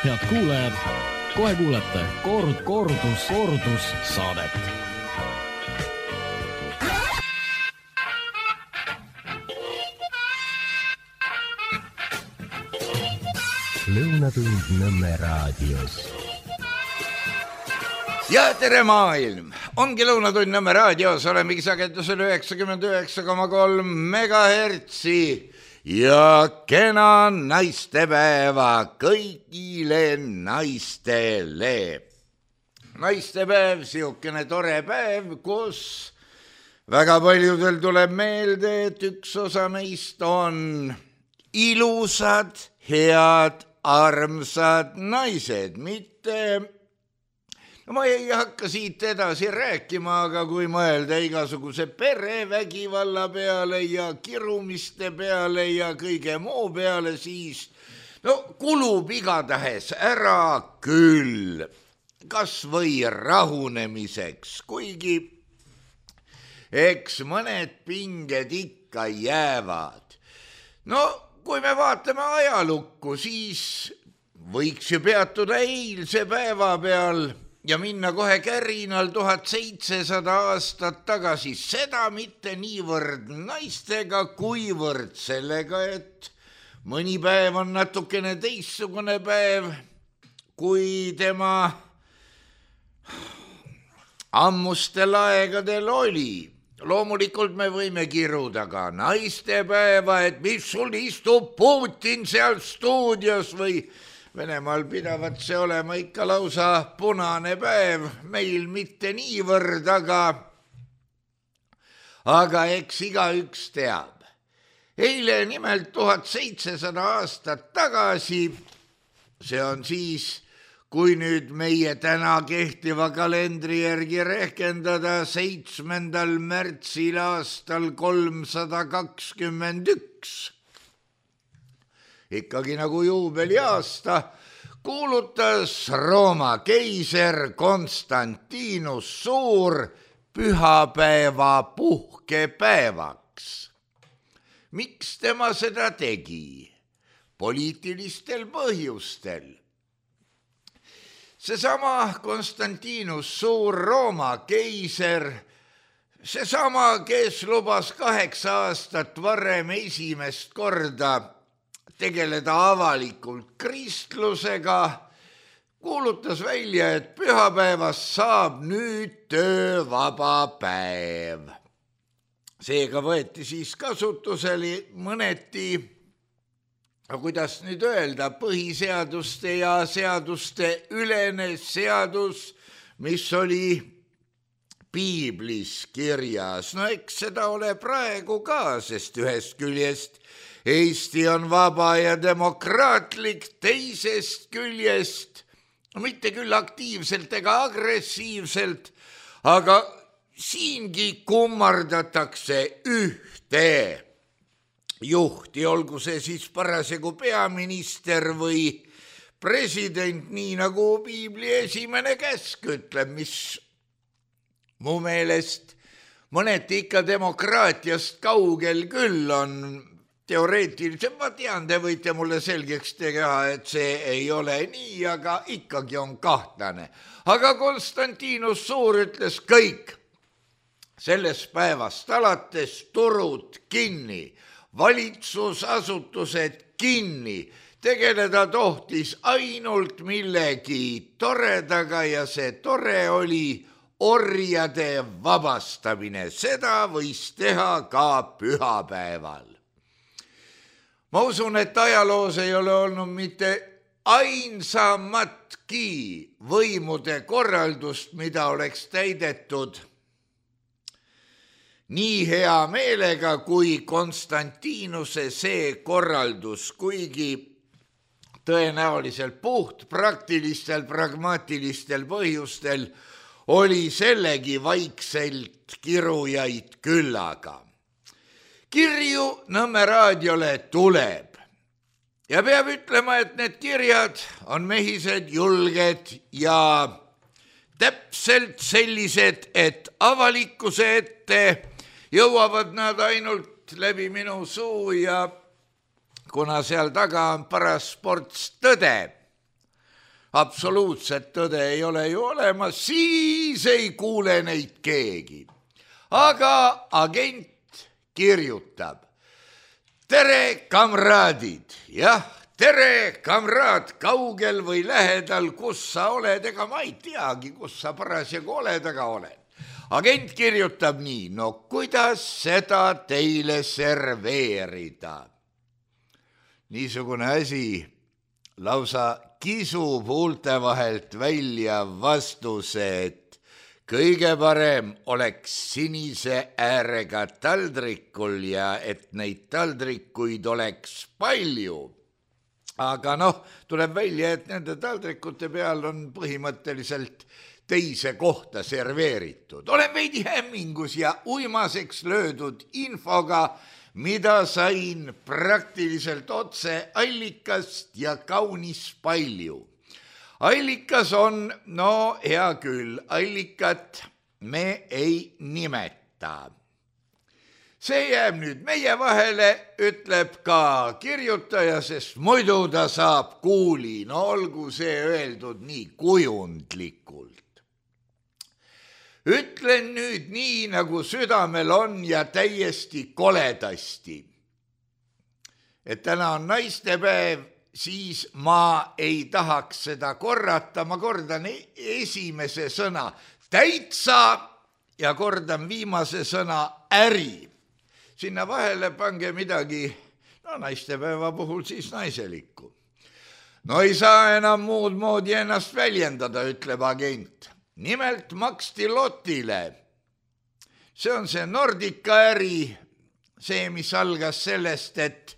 Head kuulajad, kohe kuulete kordus saadet. Lõunatund Nõmme raadios. Ja tere maailm! Ongi Lõunatund Nõmme raadios, olemegi sagedusel 99,3 megahertsi ja kena naistepäeva kõigile naistele. Naistepäev, siukene tore päev, kus väga paljudel tuleb meelde, et üks osa meist on ilusad, head, armsad naised, mitte... No ma ei hakka siit edasi rääkima, aga kui mõelda igasuguse perevägivalla peale ja kirumiste peale ja kõige muu peale, siis kulub igatahes ära küll, kas või rahunemiseks, kuigi eks mõned pinged ikka jäävad. Kui me vaatame ajalukku, siis võiks ju peatuda eilse päeva peal ja minna kohe kärinal 1700 aastat tagasi. Seda mitte niivõrd naistega, kuivõrd sellega, et mõni päev on natukene teistsugune päev, kui tema ammustel aegadel oli. Loomulikult me võime kiruda ka naistepäeva, et mis sul istub Putin seal stuudios või Venemaal pidavat see olema ikka lausa punane päev, meil mitte niivõrd, aga eks igaüks teab. Eile nimelt 1700 aastat tagasi, see on siis, kui nüüd meie täna kehtiva kalendri järgi rehkendada 7. märtsil aastal 321. Ikkagi nagu juubeliaasta, kuulutas Rooma keiser Konstantinus Suur pühapäeva puhkepäevaks. Miks tema seda tegi? Poliitilistel põhjustel. Seesama Konstantinus Suur Rooma keiser, seesama, kes lubas 8 aastat varem esimest korda tegeleda avalikult kristlusega, kuulutas välja, et pühapäevast saab nüüd töövaba päev. Seega võeti siis kasutusele mõneti, kuidas nüüd öelda, põhiseaduste ja seaduste ülene seadus, mis oli piiblis kirjas. Eks seda ole praegu ka, sest ühest küljest Eesti on vaba ja demokraatlik, teisest küljest, mitte küll aktiivselt ega agressiivselt, aga siingi kummardatakse ühte juhti, olgu see siis parasjagu peaminister või president, nii nagu piibli esimene käsk ütleb, mis mu meelest mõneti ikka demokraatiast kaugel küll on. Teoreetiliselt ma tean, te võite mulle selgeks teha, et see ei ole nii, aga ikkagi on kahtlane. Aga Konstantinus Suur ütles kõik. Sellest päevast alates turud kinni, valitsusasutused kinni, tegeleda tohtis ainult millegi toredaga ja see tore oli orjade vabastamine. Seda võis teha ka pühapäeval. Ma usun, et ajaloos ei ole olnud mitte ainsamatki võimude korraldust, mida oleks täidetud nii hea meelega kui Konstantinuse see korraldus, kuigi tõenäoliselt puht praktilistel, pragmaatilistel põhjustel oli sellegi vaikselt kirujaid küllaga. Kirju Nõmme raadiole tuleb ja peab ütlema, et need kirjad on mehised, julged ja täpselt sellised, et avalikkuse ette jõuavad nad ainult läbi minu suu ja kuna seal taga on paras ports tõde, absoluutset tõde ei ole ju olemas, siis ei kuule neid keegi. Aga agent kirjutab. Tere, kamraadid! Jah, tere, kamraad, kaugel või lähedal, kus sa oled, ega ma ei teagi, kus sa parasjagu oled, aga oled. Agent kirjutab nii, no kuidas seda teile serveerida? Niisugune asi lausa kisub huulte vahelt välja vastuse, et kõige parem oleks sinise äärega taldrikul ja et neid taldrikuid oleks palju. Aga tuleb välja, et nende taldrikute peal on põhimõtteliselt teise kohta serveeritud. Olen veidi hämmingus ja uimaseks löödud infoga, mida sain praktiliselt otse allikast ja kaunis palju. Allikas on, hea küll, allikat me ei nimeta. See jääb nüüd meie vahele, ütleb ka kirjutaja, sest muidu ta saab kuuli. No olgu see öeldud nii kujundlikult. Ütlen nüüd nii, nagu südamel on ja täiesti koledasti. Et täna on naistepäev, siis ma ei tahaks seda korrata, ma kordan esimese sõna täitsa ja kordan viimase sõna äri. Sinna vahele pange midagi, naistepäeva puhul siis naiselikku. No ei saa enam muud moodi ennast väljendada, ütleb agent. Nimelt maksti lotile. See on see Nordica äri, see, mis algas sellest, et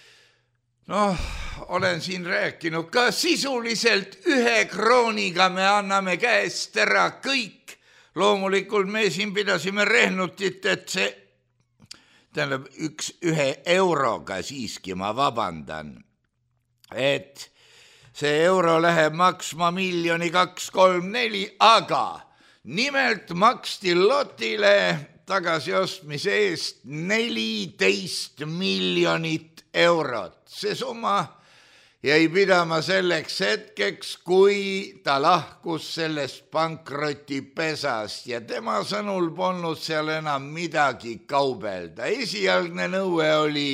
olen siin rääkinud ka sisuliselt 1 krooniga me anname käest ära kõik. Loomulikult me siin pidasime rehnutit, et see, tähendab 1 euroga siiski, ma vabandan, et see euro läheb maksma 1 2 3 4, aga nimelt maksti lotile tagasiostmise eest 14 miljonit eurot. See summa jäi pidama selleks hetkeks, kui ta lahkus sellest pankrotipesast ja tema sõnul polnud seal enam midagi kaubelda. Esialgne nõue oli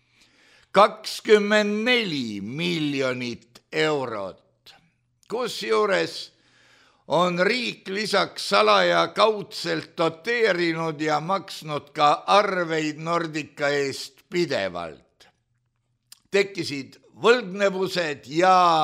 24 miljonit eurot, kusjuures on riik lisaks salaja kaudselt doteerinud ja maksnud ka arveid Nordica eest pidevalt. Tekkisid võlgnevused ja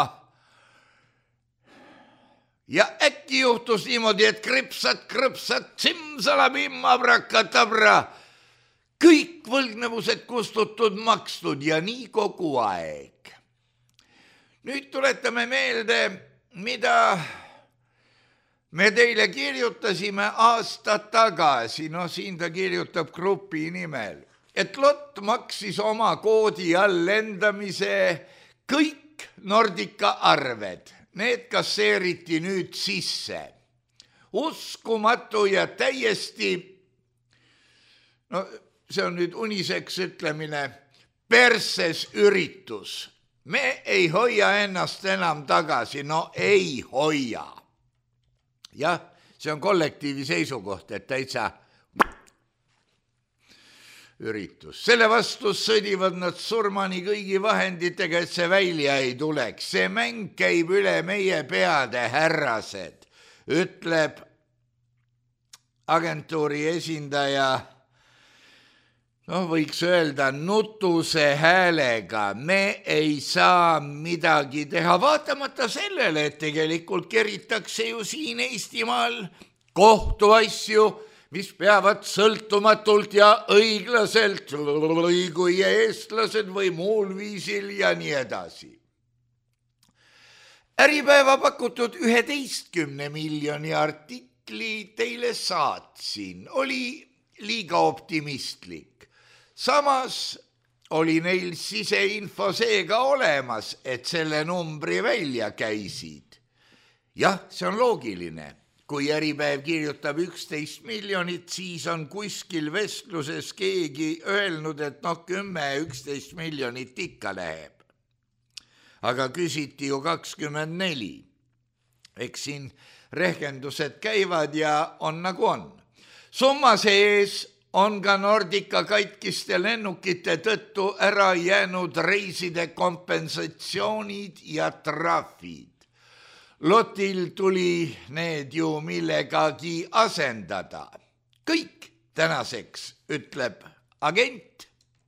äkki juhtus niimoodi, et krõpsad, simsalabim, abrakatabra, kõik võlgnevused kustutud, makstud ja nii kogu aeg. Nüüd tuletame meelde, mida me teile kirjutasime aasta tagasi, siin ta kirjutab grupi nimel, et lott maksis oma koodi all lendamise kõik Nordica arved. Need kasseeriti nüüd sisse. Uskumatu ja täiesti, see on nüüd uniseks ütlemine, perses üritus. Me ei hoia ennast enam tagasi, ei hoia. Jah, see on kollektiivi seisukoht, et täitsa üritus. Selle vastu sõdivad nad surmani kõigi vahenditega, et see välja ei tuleks. See mäng käib üle meie peade, härrased, ütleb agentuuri esindaja, võiks öelda nutuse häälega. Me ei saa midagi teha, vaatamata sellele, et tegelikult keritakse ju siin Eestimaal kohtuasju, mis peavad sõltumatult ja õiglaselt kui eestlased või muul viisil ja nii edasi. Äripäeva pakutud 11 miljoni artikli teile saatsin, oli liiga optimistlik. Samas oli neil siseinfo seega olemas, et selle numbri välja käisid. Jah, see on loogiline. Kui Äripäev kirjutab 11 miljonit, siis on kuskil vestluses keegi öelnud, et 10-11 miljonit ikka läheb. Aga küsiti ju 24. Eks siin rehkendused käivad ja on nagu on. Summa sees on ka Nordica katkiste lennukite tõttu ära jäänud reiside kompensatsioonid ja trahvid. Lotil tuli need ju millegagi asendada. Kõik tänaseks, ütleb agent.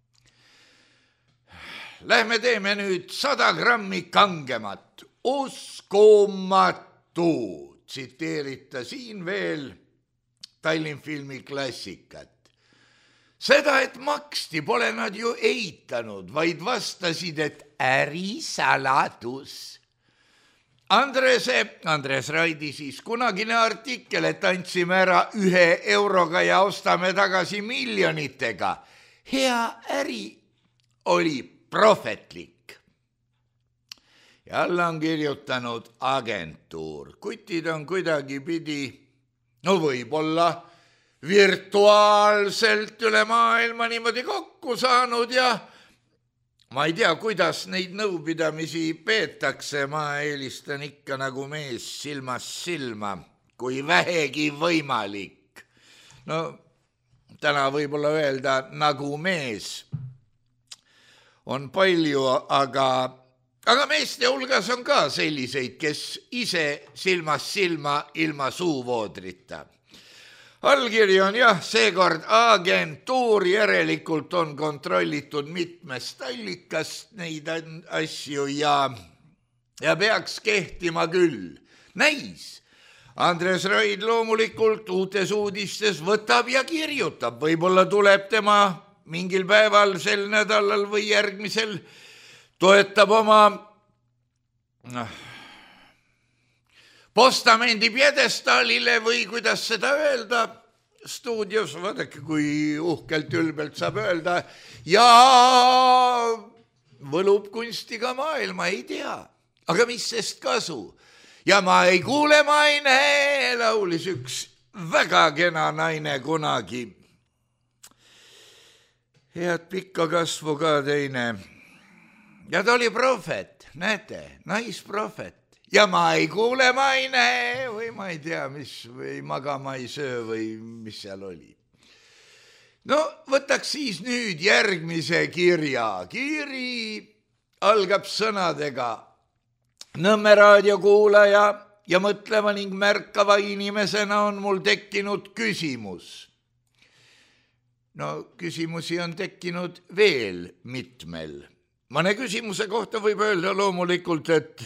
Lähme teeme nüüd 100 grammi kangemat. Uskumatu, tsiteerita siin veel Tallinnfilmi klassikat. Seda, et maksti, pole nad ju eitanud, vaid vastasid, et ärisaladus. Andres Raidi siis kunagine artikkel, et andsime ära 1 euroga ja ostame tagasi miljonitega. Hea äri oli prohvetlik. Ja alla on kirjutanud agentuur. Kutid on kuidagi pidi, no võib-olla virtuaalselt üle maailma niimoodi kokku saanud ja ma ei tea, kuidas neid nõupidamisi peetakse, ma eelistan ikka nagu mees silmast silma, kui vähegi võimalik. No täna võib-olla öelda nagu mees on palju, aga meeste hulgas on ka selliseid, kes ise silmast silma ilma suuvoodrita. Allkiri on jah, seekord agentuur, järelikult on kontrollitud mitmest allikast neid asju ja peaks kehtima küll. Näis, Andres Raid loomulikult uutes uudistes võtab ja kirjutab, võib-olla tuleb tema mingil päeval sel nädalal või järgmisel toetab oma postamendi pjedestaalile või kuidas seda öelda stuudios, vaadake, kui uhkelt ülbelt saab öelda ja võlub kunstiga maailma, ei tea, aga mis sest kasu. Ja ma ei kuule, ma ei näe, laulis üks väga kena naine kunagi. Head pikka kasvu ka teine. Ja ta oli prohvet, näete, naisprohvet. Ja ma ei kuule, ma ei näe või ma ei tea, mis või magama ei söö või mis seal oli. No võtaks siis nüüd järgmise kirja. Kiri algab sõnadega. Nõmme raadiokuulaja ja mõtleva ning märkava inimesena on mul tekkinud küsimus. No küsimusi on tekkinud veel mitmel. Mõne küsimuse kohta võib öelda loomulikult, et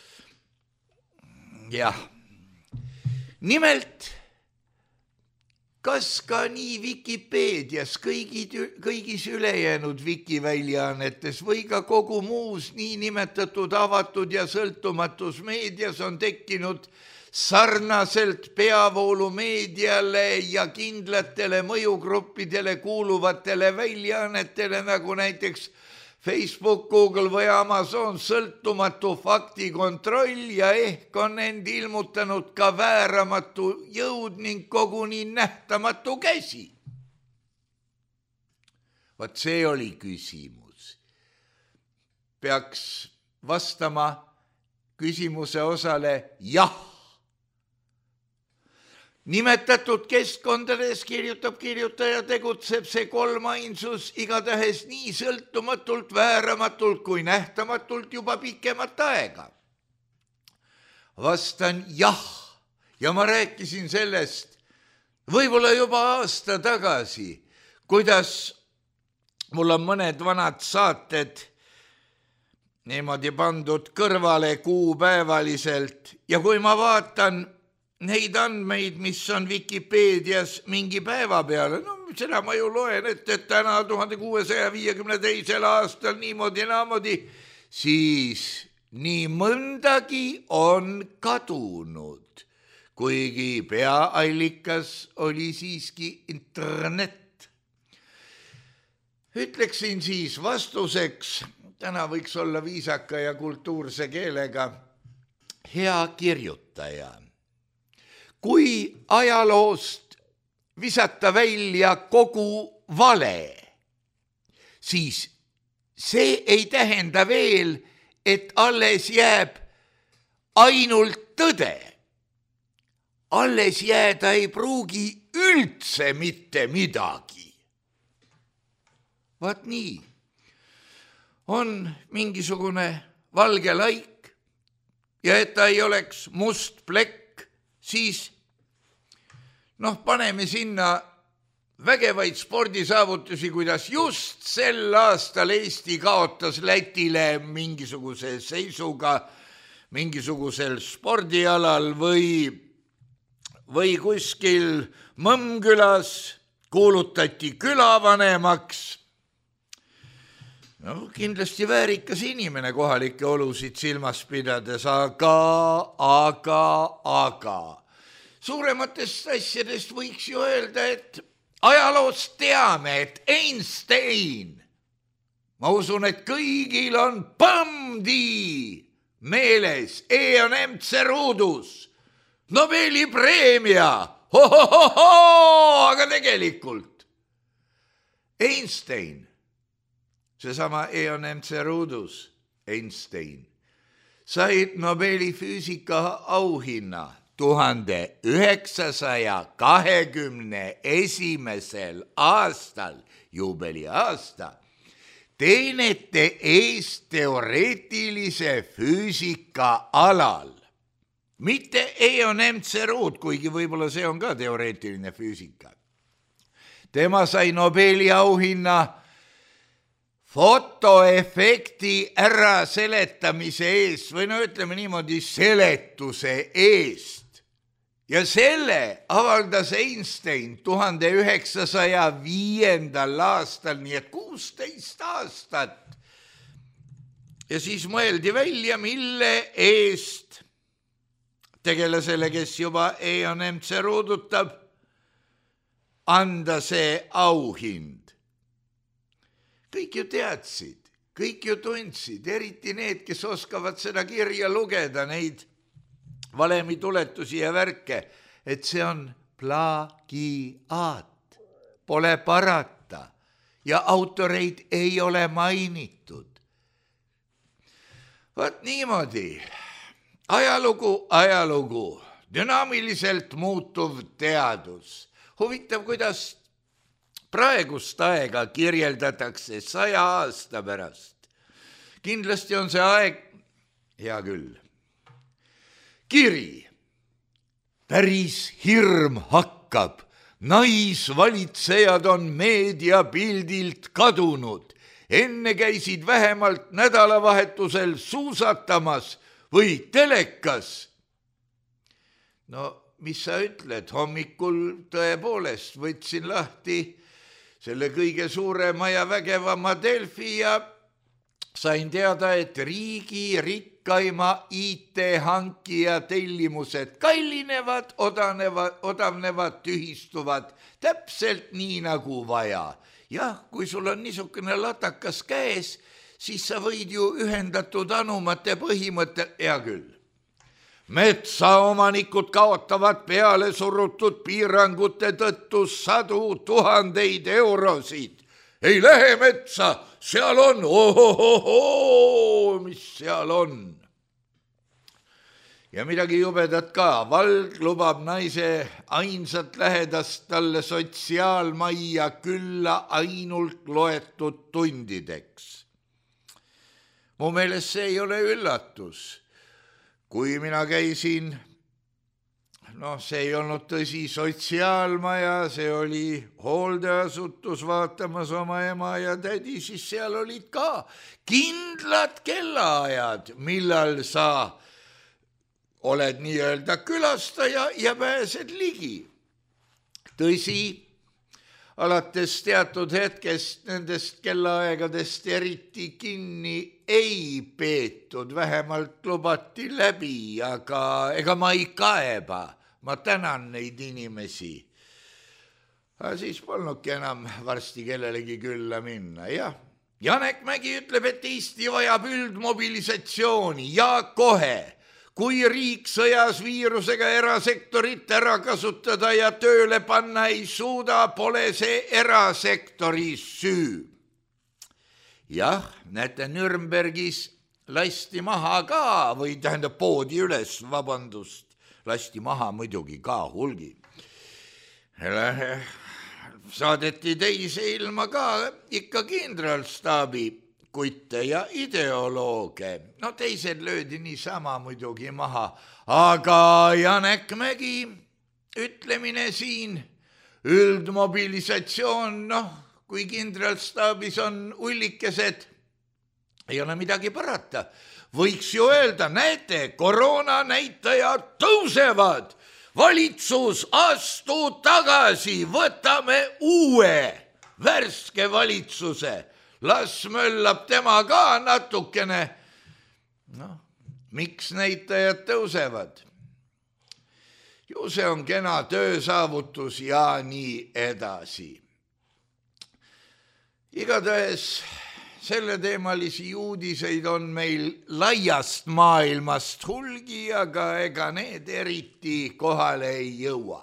jah, nimelt, kas ka nii Vikipeedias, kõigis ülejäänud vikiväljaannetes või ka kogu muus niinimetatud avatud ja sõltumatus meedias on tekkinud sarnaselt peavoolumeediale ja kindlatele mõjugruppidele kuuluvatele väljaannetele, nagu näiteks Facebook, Google või Amazon sõltumatu faktikontroll ja ehk on end ilmutanud ka vääramatu jõud ning koguni nähtamatu käsi. Vaat see oli küsimus. Peaks vastama küsimuse osale jah. Nimetatud keskkondades, kirjutab kirjutaja, tegutseb see kolmainsus igatahes nii sõltumatult, vääramatult kui nähtamatult juba pikemat aega. Vastan jah ja ma rääkisin sellest võib-olla juba aasta tagasi, kuidas mul on mõned vanad saated niimoodi pandud kõrvale kuupäevaliselt ja kui ma vaatan neid andmeid, mis on Vikipeedias mingi päeva peale, no seda ma ju loen, et täna 1652. aastal niimoodi, siis nii mõndagi on kadunud, kuigi peaallikas oli siiski internet. Ütleksin siis vastuseks, täna võiks olla viisaka ja kultuurse keelega, hea kirjutaja. Kui ajaloost visata välja kogu vale, siis see ei tähenda veel, et alles jääb ainult tõde. alles jääda ei pruugi üldse mitte midagi. Vaat nii, on mingisugune valge laik ja et ta ei oleks must plekk, siis paneme sinna vägevaid spordisaavutusi, kuidas just sel aastal Eesti kaotas Lätile mingisuguse seisuga, mingisugusel spordialal või kuskil Mõmmkülas kuulutati külavanemaks. Kindlasti väärikas inimene kohalikke olusid silmas pidades, aga suurematest asjadest võiks ju öelda, et ajaloost teame, et Einstein, ma usun, et kõigil on põmdi meeles, E on MC Ruudus, Nobeli preemia, aga tegelikult Einstein, seesama E on MC Ruudus, Einstein, sai Nobeli füüsika auhinna 1921. aastal, juubeliaasta, teenete eest teoreetilise füüsika alal. Mitte E on MC Ruud, kuigi võib-olla see on ka teoreetiline füüsika. Tema sai Nobeli auhinna fotoefekti ära seletamise eest või ütleme niimoodi seletuse eest. Ja selle avaldas Einstein 1905. aastal, nii et 16 aastat. Ja siis mõeldi välja, mille eest tegelasele, kes juba E on MC Ruudutab, anda see auhind. Kõik ju teadsid, kõik ju tundsid, eriti need, kes oskavad seda kirja lugeda, neid valemituletusi ja värke, et see on plagiaat, pole parata ja autoreid ei ole mainitud. Vaat niimoodi, ajalugu, dünaamiliselt muutuv teadus. Huvitav, kuidas praegust aega kirjeldatakse 100 aasta pärast. Kindlasti on see aeg, hea küll. Kiri, päris hirm hakkab, naisvalitsejad on meediapildilt kadunud, enne käisid vähemalt nädalavahetusel suusatamas või telekas. Mis sa ütled, hommikul tõepoolest võtsin lahti selle kõige suurema ja vägevama Delfi ja sain teada, et riigi rikkaima IT-hankija tellimused kallinevad, odavnevad, tühistuvad täpselt nii nagu vaja. Jah, kui sul on niisugune latakas käes, siis sa võid ju ühendatud anumate põhimõttel, hea küll. Metsaomanikud kaotavad peale surutud piirangute tõttu 100 000 eurosid. Ei lähe metsa, seal on, mis seal on. Ja midagi jubedat ka, vald lubab naise ainsat lähedast talle sotsiaalmajja külla ainult loetud tundideks. Mu meelest see ei ole üllatus. Kui mina käisin, see ei olnud tõsi sotsiaalmaja, see oli hooldeasutus vaatamas oma ema ja tädi, siis seal olid ka kindlad kellaajad, millal sa oled nii-öelda külastaja ja pääsed ligi. Tõsi, alates teatud hetkest nendest kellaaegadest eriti kinni ei peetud, vähemalt lubati läbi, aga ega ma ei kaeba, ma tänan neid inimesi. Aga siis polnudki enam varsti kellelegi külla minna, jah. Janek Mägi ütleb, et Eesti vajab üldmobilisatsiooni ja kohe, kui riik sõjas viirusega erasektorit ära kasutada ja tööle panna ei suuda, pole see erasektori süü. Jah, näete, Nürnbergis lasti maha ka, või tähendab poodi üles, lasti maha muidugi ka hulgi. Saadeti teise ilma ka ikka kindralstaabi kutte ja ideolooge. No teised löödi niisama muidugi maha, aga Janek Mägi ütlemine siin, üldmobilisatsioon, kui kindralstaabis on ullikesed, ei ole midagi parata. Võiks ju öelda, näete, koroona näitajad tõusevad, valitsus astu tagasi, võtame uue värske valitsuse, las möllab tema ka natukene. Miks näitajad tõusevad? Ju see on kena töösaavutus ja nii edasi. Igatahes selle teemalisi uudiseid on meil laiast maailmast hulgi, aga ega need eriti kohale ei jõua.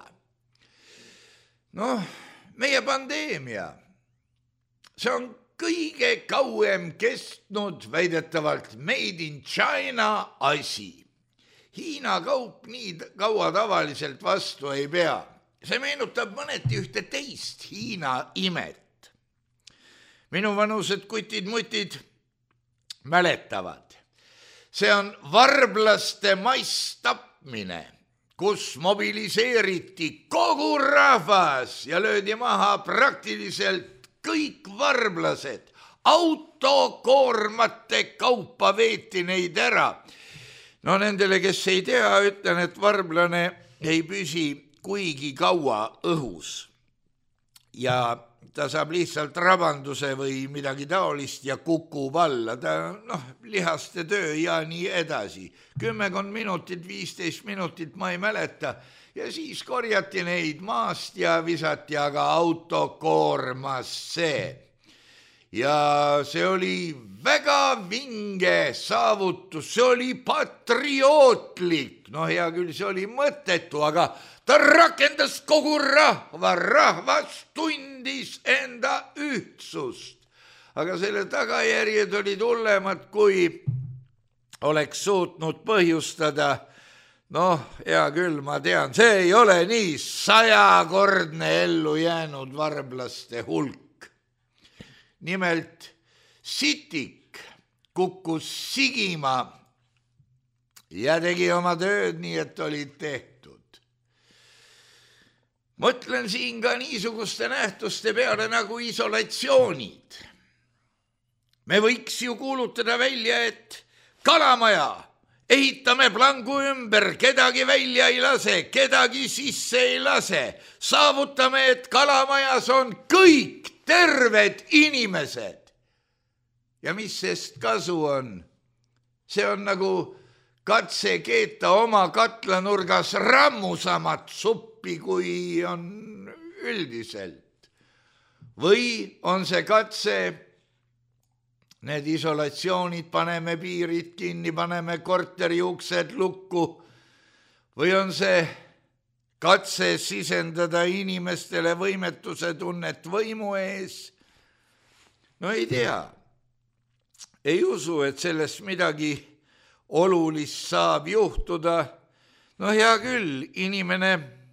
Meie pandeemia, see on kõige kauem kestnud väidetavalt Made in China asi. Hiina kaup nii kaua tavaliselt vastu ei pea. See meenutab mõneti ühte teist Hiina imet. Minu vanused kutid-mutid mäletavad. See on varblaste masstapmine, kus mobiliseeriti kogu rahvas ja löödi maha praktiliselt kõik varblased. Autokoormate kaupa veeti neid ära. Nendele, kes ei tea, ütlen, et varblane ei püsi kuigi kaua õhus. Ja ta saab lihtsalt rabanduse või midagi taolist ja kukub alla. Ta, lihaste töö ja nii edasi. 10 minutit, 15 minutit, ma ei mäleta. Ja siis korjati neid maast ja visati aga autokoormasse. Ja see oli väga vinge saavutus, see oli patriootlik. Hea küll, see oli mõttetu, aga ta rakendas kogu rahvas tundis enda ühtsust. Aga selle tagajärjed olid hullemad, kui oleks suutnud põhjustada. Hea küll, ma tean, see ei ole nii 100-kordne ellu jäänud varblaste hulk. Nimelt sitik kukkus sigima ja tegi oma tööd nii, et olid tehtud. Mõtlen siin ka niisuguste nähtuste peale nagu isolatsioonid. Me võiks ju kuulutada välja, et kalamaja, ehitame plangu ümber, kedagi välja ei lase, kedagi sisse ei lase. Saavutame, et kalamajas on kõik terved inimesed. Ja mis sest kasu on? See on nagu katse keeta oma katlanurgas rammusamat suppi, kui on üldiselt. Või on see katse, need isolatsioonid, paneme piirid kinni, paneme korteri uksed lukku, või on see katse sisendada inimestele võimetuse tunnet võimu ees? Ei tea. Ei usu, et sellest midagi olulist saab juhtuda. Hea küll, inimene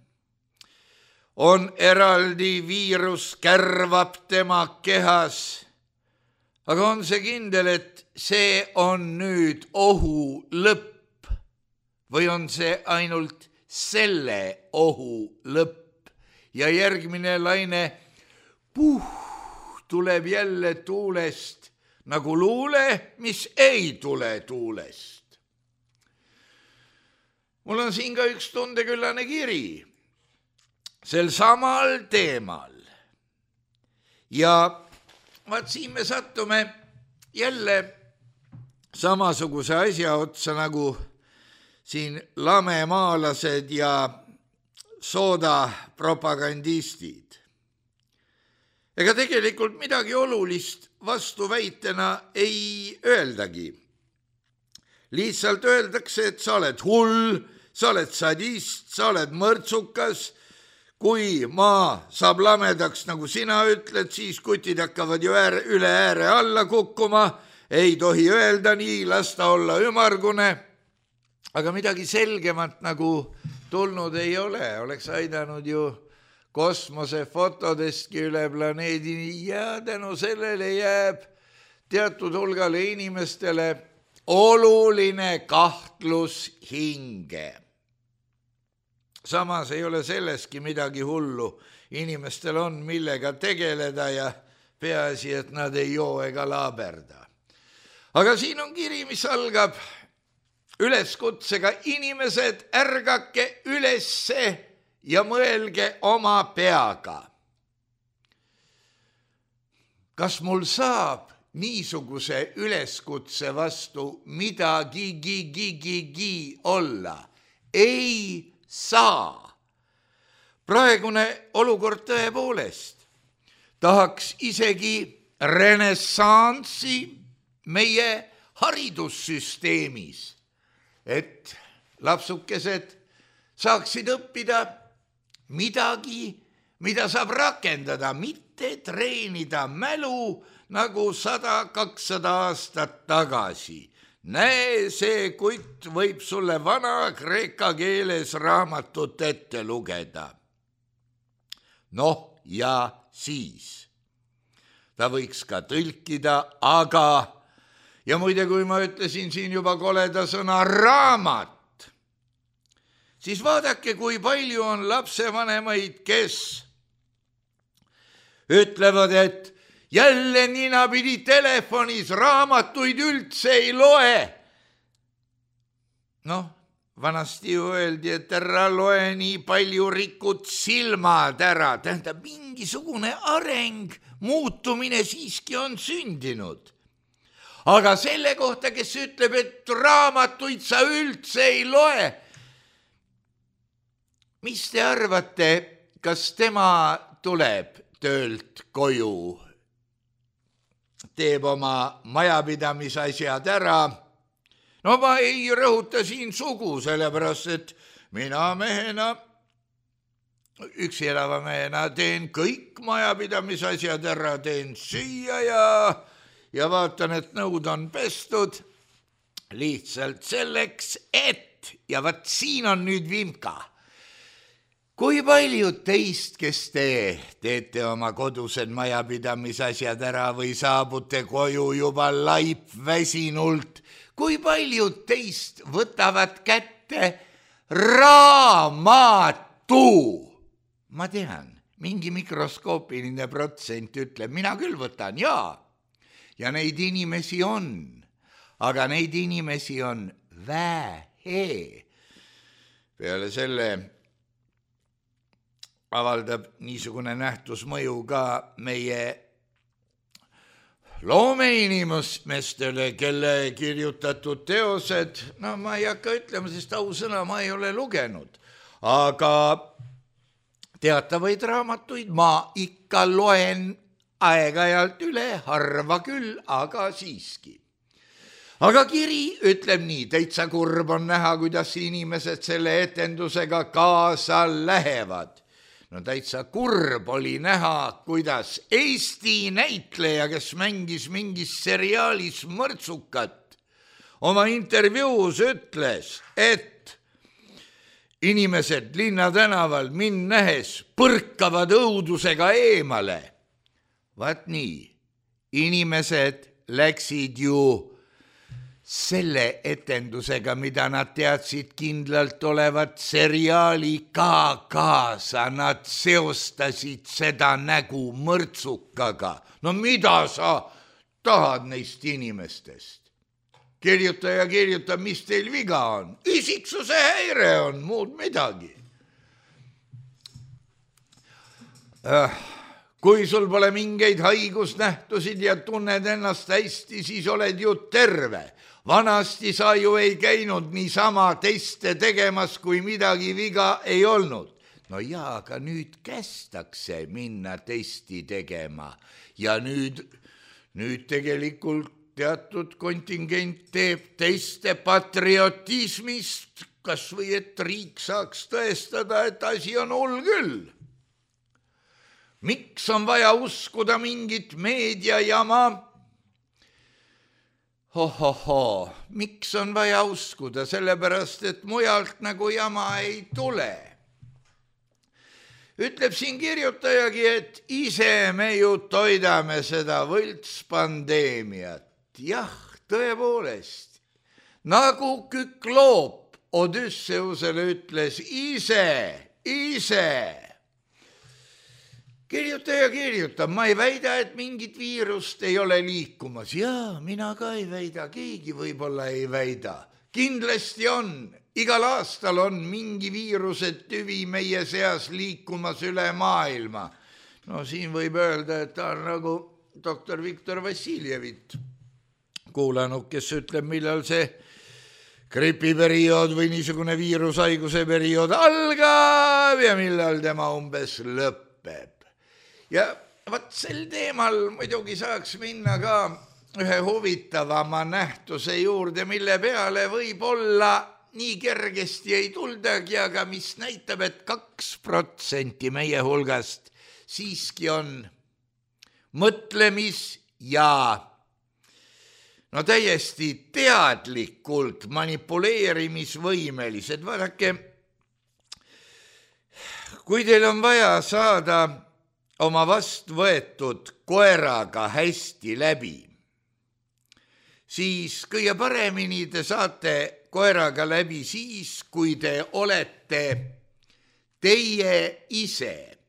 on eraldi, viirus kärvab tema kehas. Aga on see kindel, et see on nüüd ohu lõpp? Või on see ainult selle ohu lõpp ja järgmine laine tuleb jälle tuulest nagu luule, mis ei tule tuulest. Mul on siin ka üks tundeküllane kiri sel samal teemal. Ja vaat siin me sattume jälle samasuguse asja otsa nagu siin lamemaalased ja soodapropagandistid. Ega tegelikult midagi olulist vastuväitena ei öeldagi. Lihtsalt öeldakse, et sa oled hull, sa oled sadist, sa oled mõrtsukas. Kui maa saab lamedaks, nagu sina ütled, siis kutid hakkavad ju üle ääre alla kukkuma. Ei tohi öelda nii, las ta olla ümargune. Aga midagi selgemat nagu tulnud ei ole, oleks aidanud ju kosmosefotodestki üle planeedi ja tänu sellele jääb teatud hulgale inimestele oluline kahtlus hinge. Samas ei ole selleski midagi hullu, inimestel on millega tegeleda ja peaasi, et nad ei joo ega laaberda. Aga siin on kiri, mis algab üleskutsega: inimesed, ärgake ülesse ja mõelge oma peaga. Kas mul saab niisuguse üleskutse vastu midagi olla? Ei saa. Praegune olukord tõepoolest tahaks isegi renessanssi meie haridussüsteemis, et lapsukesed saaksid õppida midagi, mida saab rakendada, mitte treenida mälu nagu 100-200 aastat tagasi. Näe, see kutt võib sulle vana kreeka keeles raamatut ette lugeda. Noh, ja siis ta võiks ka tõlkida, aga, ja muide, kui ma ütlesin siin juba koleda sõna raamat, siis vaadake, kui palju on lapsevanemaid, kes ütlevad, et jälle ninapidi telefonis raamatuid üldse ei loe. Noh, vanasti ju öeldi, et ära loe nii palju, rikud silmad ära. Tähendab, mingisugune areng, muutumine siiski on sündinud. Aga selle kohta, kes ütleb, et raamatuid sa üldse ei loe, mis te arvate, kas tema tuleb töölt koju, teeb oma majapidamisasjad ära? No ma ei rõhuta siin sugu, sellepärast, et mina mehena, üksi elava mehena teen kõik majapidamisasjad ära, teen süüa ja vaatan, et nõud on pestud lihtsalt selleks, et, ja vaat siin on nüüd vimka, kui paljud teist, kes te teete oma kodused majapidamisasjad ära või saabute koju juba laipväsinult, kui paljud teist võtavad kätte raamatu? Ma tean, mingi mikroskoopiline protsent ütleb, mina küll võtan, jaa. Ja neid inimesi on, aga neid inimesi on vähe. Peale selle avaldab niisugune nähtusmõju ka meie loomeinimestele, kelle kirjutatud teosed, no ma ei hakka ütlema, sest ausõna ma ei ole lugenud, aga teatavaid raamatuid ma ikka loen aeg-ajalt üle, harva küll, aga siiski. Aga kiri ütleb nii, täitsa kurb on näha, kuidas inimesed selle etendusega kaasa lähevad. No täitsa kurb oli näha, kuidas Eesti näitleja, kes mängis mingis seriaalis mõrtsukat, oma intervjuus ütles, et inimesed linnatänaval mind nähes põrkavad õudusega eemale. Vaat nii, inimesed läksid ju selle etendusega, mida nad teadsid kindlalt olevat seriaali ka kaasa, nad seostasid seda nägu mõrtsukaga. No mida sa tahad neist inimestest? Kirjutaja kirjutab, mis teil viga on? Isiksuse häire on, muud midagi. Kui sul pole mingeid haigusnähtusid ja tunned ennast hästi, siis oled ju terve. Vanasti sa ju ei käinud niisama teste tegemas, kui midagi viga ei olnud. No jaa, aga nüüd kästakse minna testi tegema ja nüüd tegelikult teatud kontingent teeb teste patriotismist, kas või et riik saaks tõestada, et asi on hull küll. Miks on vaja uskuda mingit meediajama? Hohohoo, miks on vaja uskuda, sellepärast, et mujalt nagu jama ei tule. Ütleb siin kirjutajagi, et ise me ju toidame seda võltspandeemiat. Jah, tõepoolest, nagu Kükloop Odüsseusele ütles, ise. Kirjutaja kirjutab, ma ei väida, et mingit viirust ei ole liikumas. Jaa, mina ka ei väida, keegi võib-olla ei väida. Kindlasti on, igal aastal on mingi viiruse tüvi meie seas liikumas üle maailma. No siin võib öelda, et ta on nagu doktor Viktor Vassiljevit kuulanud, kes ütleb, millal see gripiperiood või niisugune viirushaiguse periood algab ja millal tema umbes lõpeb. Ja vaat sel teemal muidugi saaks minna ka ühe huvitavama nähtuse juurde, mille peale võib-olla nii kergesti ei tuldagi, aga mis näitab, et 2% meie hulgast siiski on mõtlemis- ja täiesti teadlikult manipuleerimisvõimelised. Vaadake, kui teil on vaja saada oma vastvõetud koeraga hästi läbi, siis kõige paremini te saate koeraga läbi siis, kui te olete teie ise.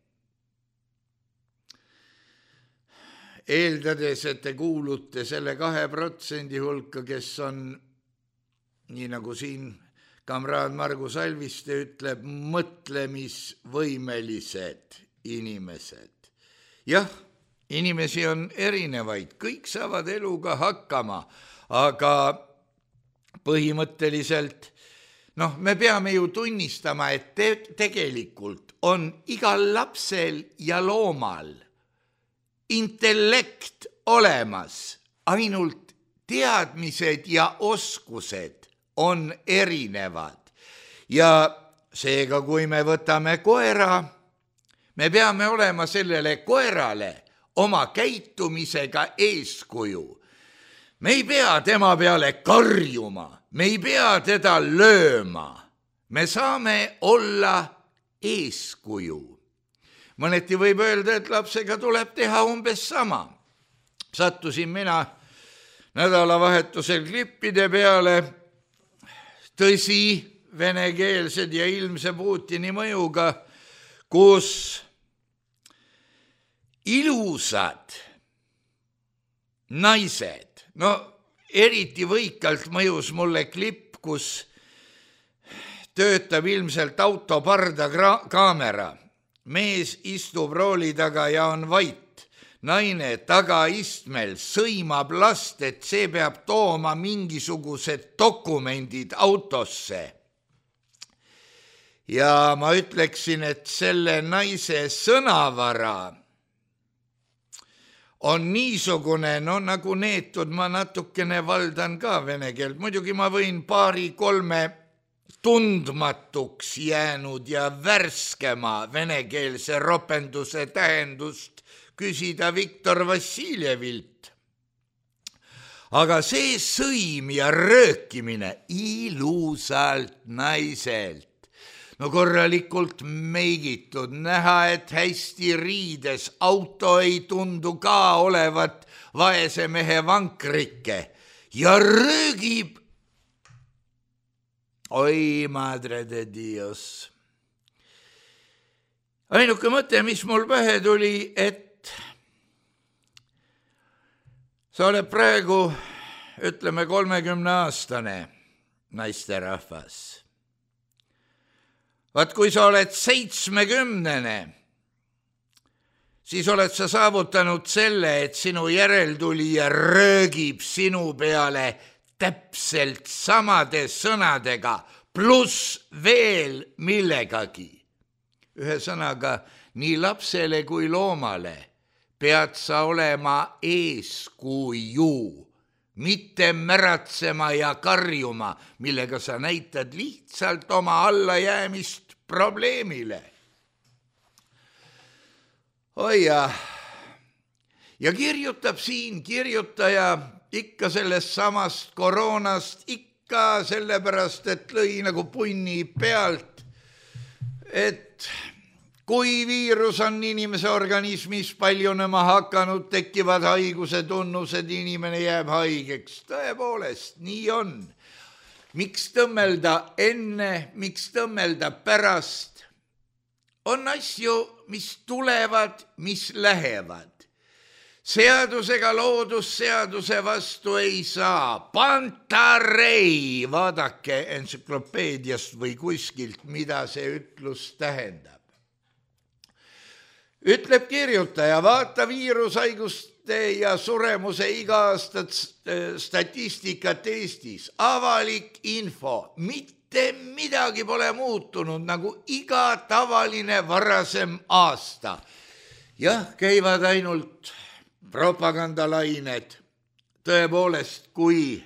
Eeldades, et te kuulute selle 2% hulka, kes on, nii nagu siin kamraad Margus Alviste ütleb, mõtlemisvõimelised inimesed. Jah, inimesi on erinevaid, kõik saavad eluga hakkama, aga põhimõtteliselt, me peame ju tunnistama, et tegelikult on igal lapsel ja loomal intellekt olemas, ainult teadmised ja oskused on erinevad. Ja seega, kui me võtame koera, me peame olema sellele koerale oma käitumisega eeskuju. Me ei pea tema peale karjuma, me ei pea teda lööma. Me saame olla eeskuju. Mõneti võib öelda, et lapsega tuleb teha umbes sama. Sattusin mina nädalavahetusel klippide peale, tõsi, venekeelsed ja ilmse Putini mõjuga, kus ilusad naised, eriti võikalt mõjus mulle klipp, kus töötab ilmselt autoparda kaamera. Mees istub rooli taga ja on vait. Naine tagaistmel sõimab last, et see peab tooma mingisugused dokumendid autosse. Ja ma ütleksin, et selle naise sõnavara on niisugune, nagu neetud, ma natukene valdan ka vene keelt. Muidugi ma võin 2-3 tundmatuks jäänud ja värskema venekeelse ropenduse tähendust küsida Viktor Vassiljevilt. Aga see sõim ja röökimine ilusalt naiselt, korralikult meigitud, näha, et hästi riides, auto ei tundu ka olevat vaese mehe vankrike ja röögib. Oi, madre de Dios. Ainuke mõte, mis mul pähe tuli, et sa oled praegu, ütleme, 30-aastane naisterahvas. Vaat kui sa oled 70-ne, siis oled sa saavutanud selle, et sinu järeltulija röögib sinu peale täpselt samade sõnadega, pluss veel millegagi. Ühesõnaga, nii lapsele kui loomale pead sa olema eeskuju, mitte märatsema ja karjuma, millega sa näitad lihtsalt oma allajäämist probleemile. Oi ja kirjutab siin kirjutaja ikka sellest samast koroonast, ikka sellepärast, et lõi nagu punni pealt, et kui viirus on inimese organismis paljunema hakanud, tekivad haiguse tunnused, inimene jääb haigeks. Tõepoolest, nii on. Miks tõmmelda enne, miks tõmmelda pärast? On asju, mis tulevad, mis lähevad. Seadusega loodusseaduse vastu ei saa. Pantarei, vaadake entsüklopeediast või kuskilt, mida see ütlus tähendab. Ütleb kirjutaja, vaata viirushaiguste ja suremuse iga-aastat statistikat Eestis. Avalik info, mitte midagi pole muutunud, nagu iga tavaline varasem aasta. Jah, käivad ainult propagandalained. Tõepoolest, kui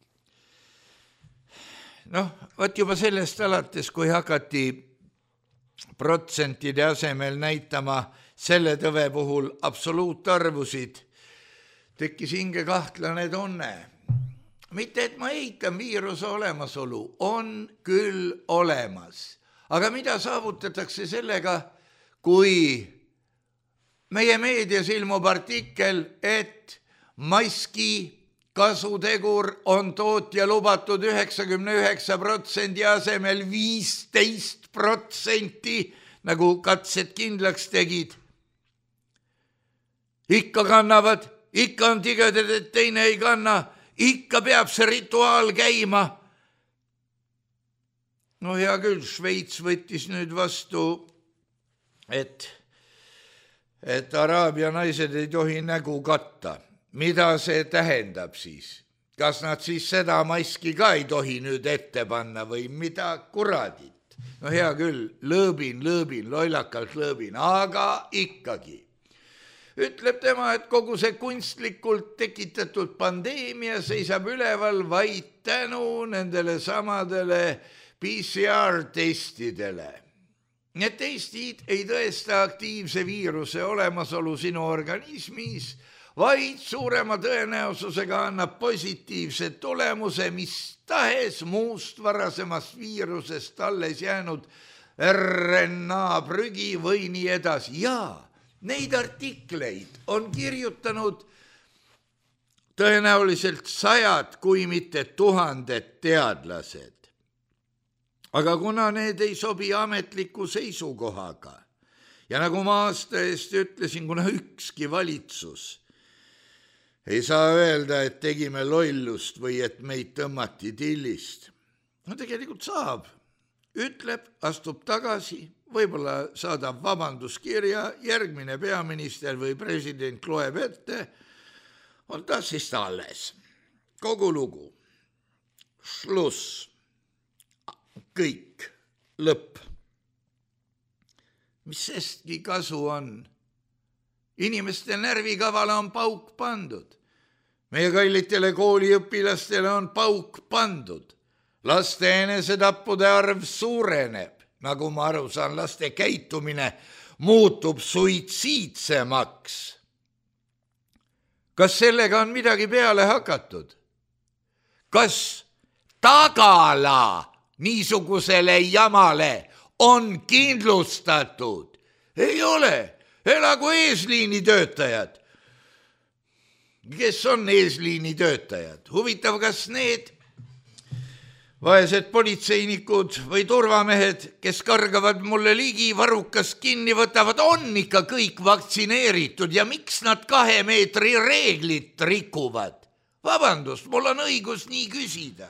võt juba sellest alates, kui hakati protsentide asemel näitama selle tõve puhul absoluutarvusid, tekkis hinge kahtlane tunne. Mitte, et ma eitan viiruse olemasolu, on küll olemas. Aga mida saavutatakse sellega, kui meie meedias ilmub artikkel, et maski kasutegur on tootja lubatud 99% asemel 15%, nagu katsed kindlaks tegid. Ikka kannavad, ikka on tigedad, et teine ei kanna, ikka peab see rituaal käima. No hea küll, Šveits võttis nüüd vastu, et araabia naised ei tohi nägu katta. Mida see tähendab siis? Kas nad siis seda maski ka ei tohi nüüd ette panna või mida kuradit? No hea küll, lõõbin, lollakalt lõõbin, aga ikkagi. Ütleb tema, et kogu see kunstlikult tekitatud pandeemia seisab üleval vaid tänu nendele samadele PCR-testidele. Need testid ei tõesta aktiivse viiruse olemasolu sinu organismis, vaid suurema tõenäosusega annab positiivse tulemuse, mis tahes muust varasemast viirusest alles jäänud RNA prügi või nii edasi. Jaa, neid artikleid on kirjutanud tõenäoliselt 100, kui mitte 1000 teadlased. Aga kuna need ei sobi ametliku seisukohaga ja nagu ma aasta eest ütlesin, kuna ükski valitsus ei saa öelda, et tegime lollust või et meid tõmmati tillist. No tegelikult saab. Ütleb, astub tagasi, võib-olla saadab vabanduskirja, järgmine peaminister või president loeb ette, on ta siis alles. Kogu lugu. Šluss. Kõik. Lõpp. Mis sestki kasu on? Inimeste närvikavale on pauk pandud. Meie kallitele kooliõpilastele on pauk pandud. Laste enesetappude arv suureneb. Nagu ma aru saan, laste käitumine muutub suitsiidsemaks. Kas sellega on midagi peale hakatud? Kas tagala niisugusele jamale on kindlustatud? Ei ole. Elagu eesliini töötajad. Kes on eesliini töötajad? Huvitav, kas need vaesed politseinikud või turvamehed, kes kargavad mulle ligi, varukas kinni võtavad, on ikka kõik vaktsineeritud ja miks nad 2 meetri reeglit rikuvad? Vabandust, mul on õigus nii küsida.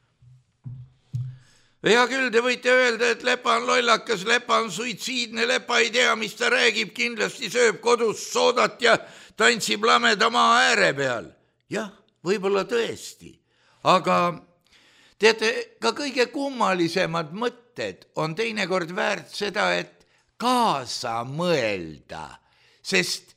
Hea küll, te võite öelda, et Lepa on lollakas, Lepa on suitsiidne, Lepa ei tea, mis ta räägib, kindlasti sööb kodus soodat ja tantsib lameda maa ääre peal. Jah, võib-olla tõesti, aga teate, ka kõige kummalisemad mõtted on teinekord väärt seda, et kaasa mõelda, sest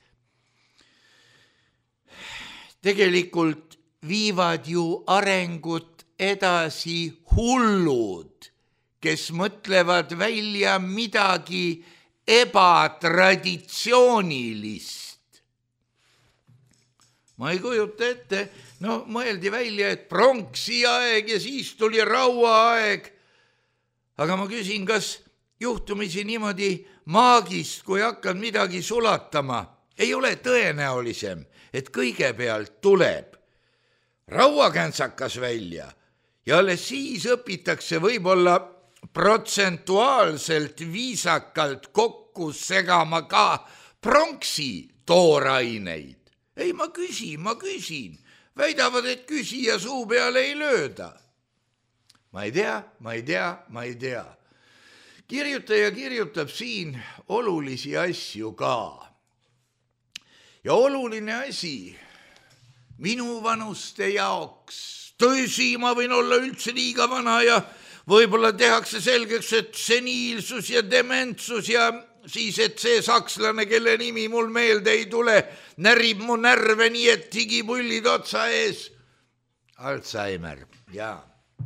tegelikult viivad ju arengut edasi hullud, kes mõtlevad välja midagi ebatraditsioonilist. Ma ei kujuta ette, no mõeldi välja, et pronksiaeg ja siis tuli rauaaeg. Aga ma küsin, kas juhtumisi niimoodi maagist, kui hakkad midagi sulatama, ei ole tõenäolisem, et kõigepealt tuleb rauakäntsakas välja ja alles siis õpitakse võib-olla protsentuaalselt viisakalt kokku segama ka pronksi tooraineid. Ei, ma küsin. Väidavad, et küsija suu peale ei lööda. Ma ei tea. Kirjutaja kirjutab siin olulisi asju ka. Ja oluline asi minu vanuste jaoks. Tõsi, ma võin olla üldse liiga vana ja võib-olla tehakse selgeks, et seniilsus ja dementsus ja siis, et see sakslane, kelle nimi mul meelde ei tule, närib mu närve nii, et higipullid otsa ees. Alzheimer, jaa.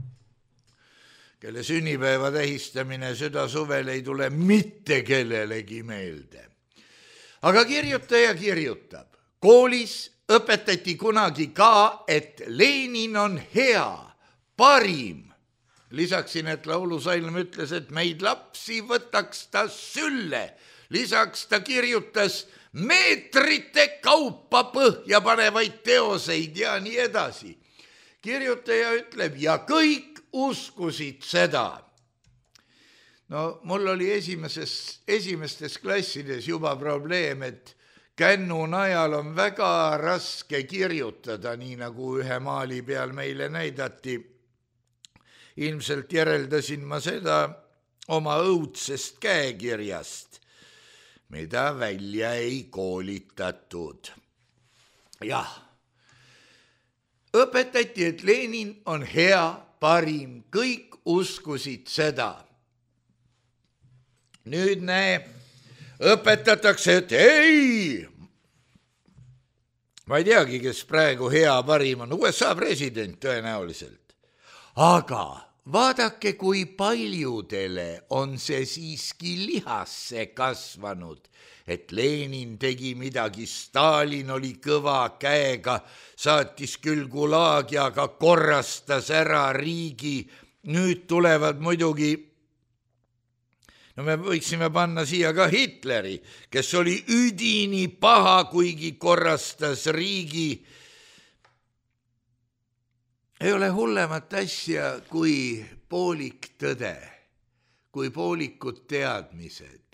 Kelle sünnipäeva tähistamine süda suvel ei tule mitte kellelegi meelde. Aga kirjutaja kirjutab. Koolis õpetati kunagi ka, et Lenin on hea, parim. Lisaksin, et laulusalm ütles, et meid lapsi võtaks ta sülle. Lisaks ta kirjutas meetrite kaupa põhja panevaid teoseid ja nii edasi. Kirjutaja ütleb, ja kõik uskusid seda. No mul oli esimestes klassides juba probleem, et kännu najal on väga raske kirjutada, nii nagu ühe maali peal meile näidati. Ilmselt järeldasin ma seda oma õudsest käekirjast, mida välja ei koolitatud. Jah, õpetati, et Lenin on hea, parim, kõik uskusid seda. Nüüd näe, õpetatakse, et ei. Ma ei teagi, kes praegu hea, parim on, USA president tõenäoliselt. Aga vaadake, kui paljudele on see siiski lihasse kasvanud, et Lenin tegi midagi, Stalin oli kõva käega, saatis küll gulaagi, aga korrastas ära riigi. Nüüd tulevad muidugi, no me võiksime panna siia ka Hitleri, kes oli üdini paha, kuigi korrastas riigi. Ei ole hullemat asja kui poolik tõde, kui poolikud teadmised.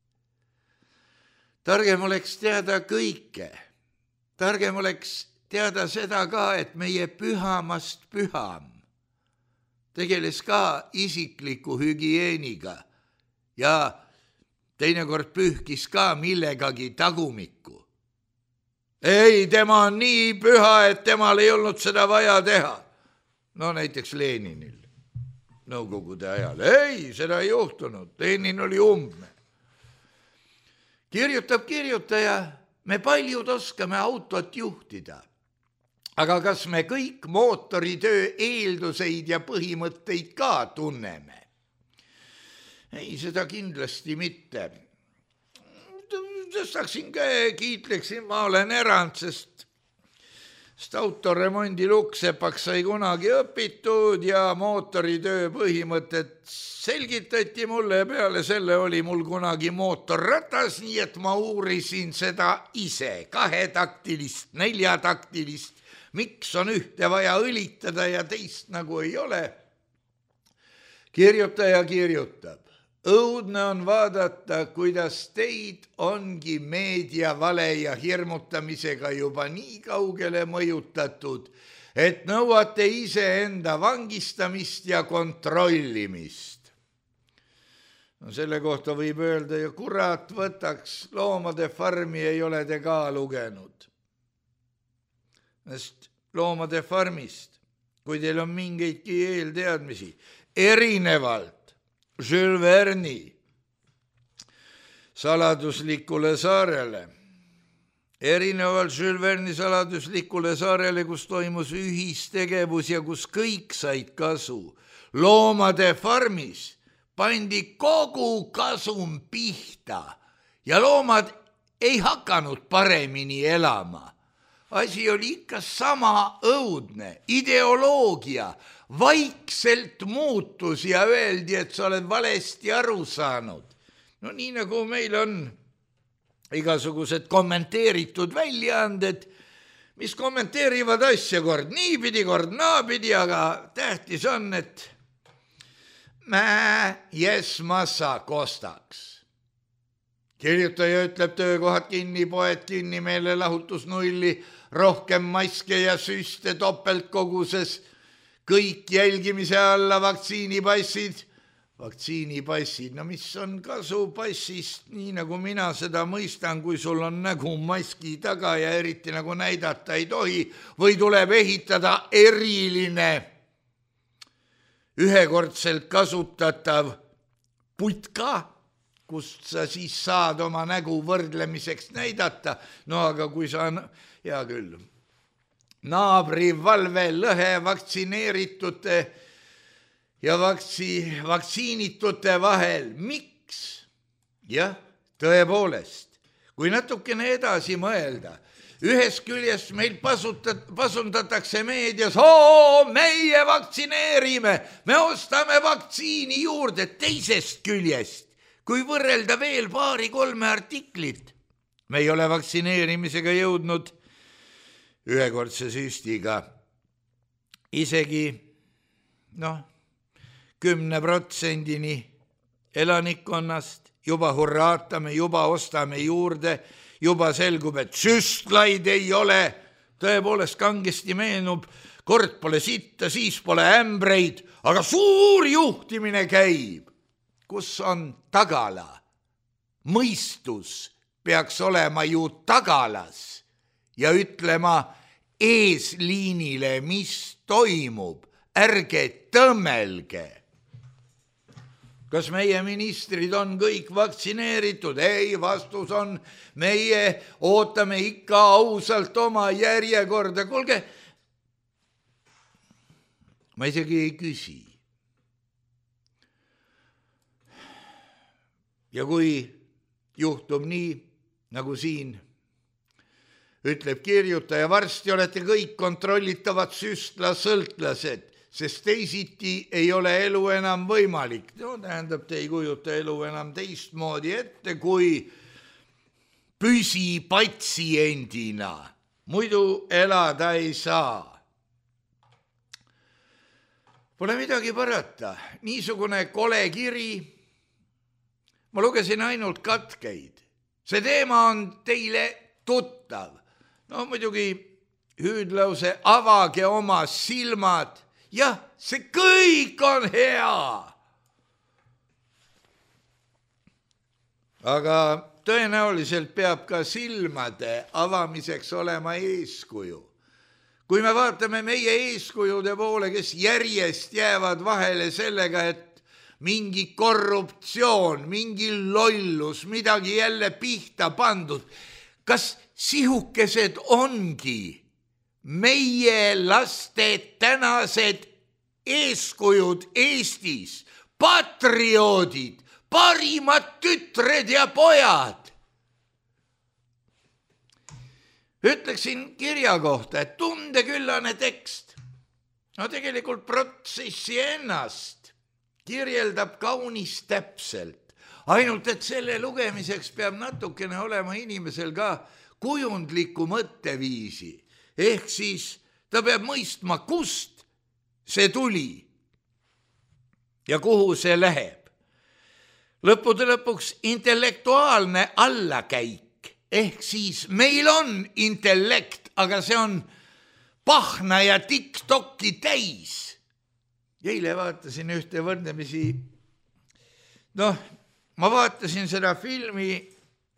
Targem oleks teada kõike. Targem oleks teada seda ka, et meie pühamast püham tegeles ka isikliku hügieeniga ja teinekord pühkis ka millegagi tagumikku. Ei, tema on nii püha, et temal ei olnud seda vaja teha. No näiteks Leninil, nõukogude ajal. Ei, seda ei juhtunud. Lenin oli umbne. Kirjutab kirjutaja, me paljud oskame autot juhtida. Aga kas me kõik mootoritöö eelduseid ja põhimõtteid ka tunneme? Ei, seda kindlasti mitte. Tõstaksin käe, kiitleksin, ma olen erand, sest autoremondi luksepaks sai kunagi õpitud ja mootoritöö põhimõtted selgitati mulle ja peale selle oli mul kunagi mootorratas, nii et ma uurisin seda ise, 2-taktilist, 4-taktilist, miks on ühte vaja õlitada ja teist nagu ei ole. Kirjutaja kirjutab. Õudne on vaadata, kuidas teid ongi meedia vale ja hirmutamisega juba nii kaugele mõjutatud, et nõuate iseenda vangistamist ja kontrollimist. No selle kohta võib öelda ja kurat võtaks, Loomade farmi ei ole te ka lugenud. Sest Loomade farmist, kui teil on mingeidki eelteadmisi, erinevalt Jules Verne'i saladuslikule saarele. Erinevalt Jules Verne'i saladuslikule saarele, kus toimus ühistegevus ja kus kõik said kasu. Loomade farmis pandi kogu kasum pihta ja loomad ei hakanud paremini elama. asi oli ikka sama õudne, ideoloogia vaikselt muutus ja öeldi, et sa oled valesti aru saanud. No nii nagu meil on igasugused kommenteeritud väljaanded, mis kommenteerivad asja kord niipidi, kord naapidi, aga tähtis on, et massa kostaks. Kirjutaja ütleb töökohad kinni, poed kinni, meelelahutusnulli, rohkem maske ja süste topeltkoguses, kõik jälgimise alla vaktsiinipassid. Vaktsiinipassid, no mis on kasu passist, nii nagu mina seda mõistan, kui sul on nägu maski taga ja eriti nagu näidata ei tohi või tuleb ehitada eriline ühekordselt kasutatav putka, kust sa siis saad oma nägu võrdlemiseks näidata. No aga kui sa on, hea küll, naabri valve lõhe vaktsineeritute ja vaktsiinitute vahel. Miks? Jah, tõepoolest, kui natukene edasi mõelda, ühest küljest meil pasundatakse meedias, meie vaktsineerime, me ostame vaktsiini juurde, teisest küljest, kui võrrelda veel 2-3 artiklit, me ei ole vaktsineerimisega jõudnud ühekordse süstiga isegi 10%-ni elanikkonnast, juba hurraatame, juba ostame juurde, juba selgub, et süstlaid ei ole, tõepoolest kangesti meenub, kord pole sitta, siis pole ämbreid, aga suur juhtimine käib. Kus on tagala? Mõistus peaks olema ju tagalas ja ütlema eesliinile, mis toimub, ärge tõmmelge. Kas meie ministrid on kõik vaktsineeritud? Ei, vastus on, meie ootame ikka ausalt oma järjekorda. Kuulge, ma isegi ei küsi. Ja kui juhtub nii, nagu siin ütleb kirjutaja, varsti olete kõik kontrollitavad süstlasõltlased, sest teisiti ei ole elu enam võimalik. No tähendab, te ei kujuta elu enam teistmoodi ette kui püsipatsiendina. Muidu elada ei saa. Pole midagi parata. Niisugune kole kiri. Ma lugesin ainult katkeid. See teema on teile tuttav. No muidugi hüüdlause, avage oma silmad. Jah, see kõik on hea. Aga tõenäoliselt peab ka silmade avamiseks olema eeskuju. Kui me vaatame meie eeskujude poole, kes järjest jäävad vahele sellega, et mingi korruptsioon, mingi lollus, midagi jälle pihta pandud, kas sihukesed ongi meie laste tänased eeskujud Eestis, patrioodid, parimad tütred ja pojad? Ütleksin kirja kohta, et tundeküllane tekst. No tegelikult protsessi ennast kirjeldab kaunis täpselt. Ainult, et selle lugemiseks peab natukene olema inimesel ka kujundliku mõtteviisi. Ehk siis ta peab mõistma, kust see tuli ja kuhu see läheb. Lõppude lõpuks intellektuaalne allakäik, ehk siis meil on intellekt, aga see on pahna ja TikToki täis. Eile vaatasin ühte võrdlemisi, ma vaatasin seda filmi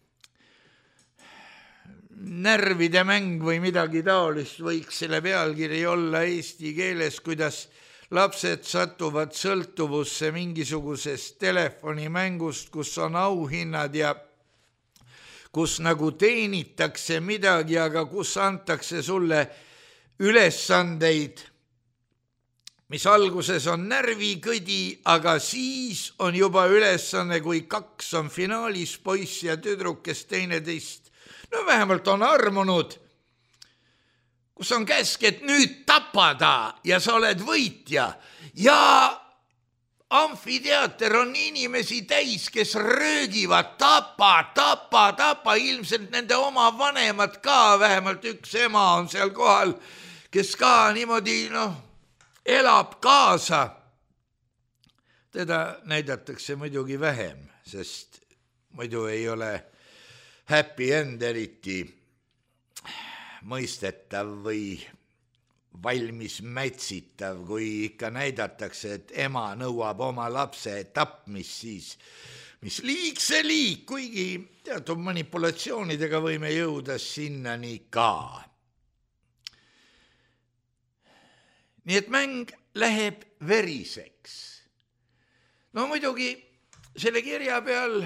Närvide mäng või midagi taolist, võiks selle pealkiri olla eesti keeles, kuidas lapsed satuvad sõltuvusse mingisugusest telefonimängust, kus on auhinnad ja kus nagu teenitakse midagi, aga kus antakse sulle ülesandeid, mis alguses on närvikõdi, aga siis on juba ülesanne, kui 2 on finaalis, poiss ja tüdruk, kes teineteist vähemalt on armunud, kus on käsk, et nüüd tapada ja sa oled võitja ja amfiteater on inimesi täis, kes röögivad tapa, ilmselt nende oma vanemad ka, vähemalt üks ema on seal kohal, kes ka niimoodi elab kaasa. Teda näidatakse muidugi vähem, sest muidu ei ole happy end eriti mõistetav või valmis mätsitav, kui ikka näidatakse, et ema nõuab oma lapse tapmist, siis mis liig see liig, kuigi teatud manipulatsioonidega võime jõuda sinnani ka. Nii et mäng läheb veriseks. No muidugi selle kirja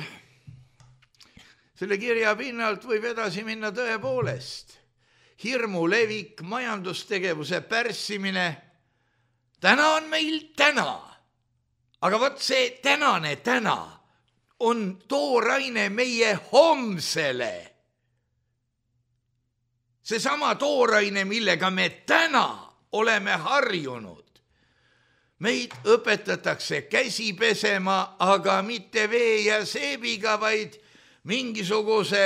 pinnalt võib edasi minna tõepoolest. Hirmu levik, majandustegevuse pärssimine. Täna on meil täna. Aga võt see tänane täna on tooraine meie homsele. Seesama tooraine, millega me täna oleme harjunud. Meid õpetatakse käsi pesema, aga mitte vee ja seebiga, vaid mingisuguse,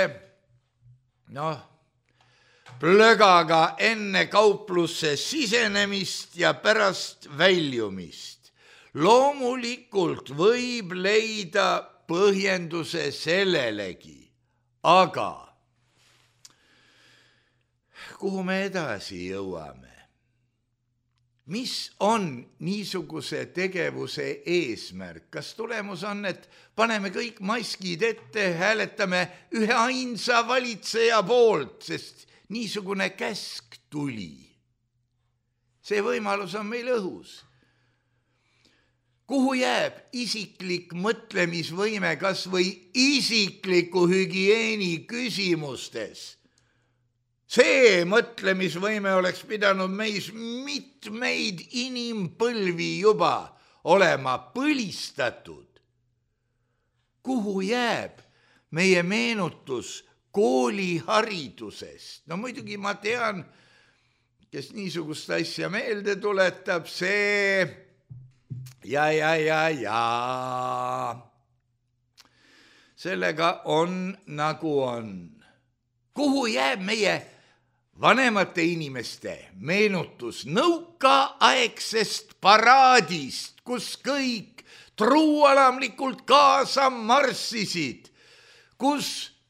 plögaga enne kauplusse sisenemist ja pärast väljumist. Loomulikult võib leida põhjenduse sellelegi, aga kuhu me edasi jõuame? Mis on niisuguse tegevuse eesmärk? Kas tulemus on, et paneme kõik maskid ette, hääletame ühe ainsa valitseja poolt, sest niisugune käsk tuli. See võimalus on meil õhus. Kuhu jääb isiklik mõtlemisvõime kas või isikliku hügieeni küsimustes? See mõtlemisvõime oleks pidanud meis mitmeid inimpõlvi juba olema põlistatud. Kuhu jääb meie meenutus kooliharidusest? No muidugi ma tean, kes niisugust asja meelde tuletab, see ja. Sellega on nagu on. Kuhu jääb meie vanemate inimeste meenutus nõukaaegsest paraadist, kus kõik truualamlikult kaasa marssisid, kus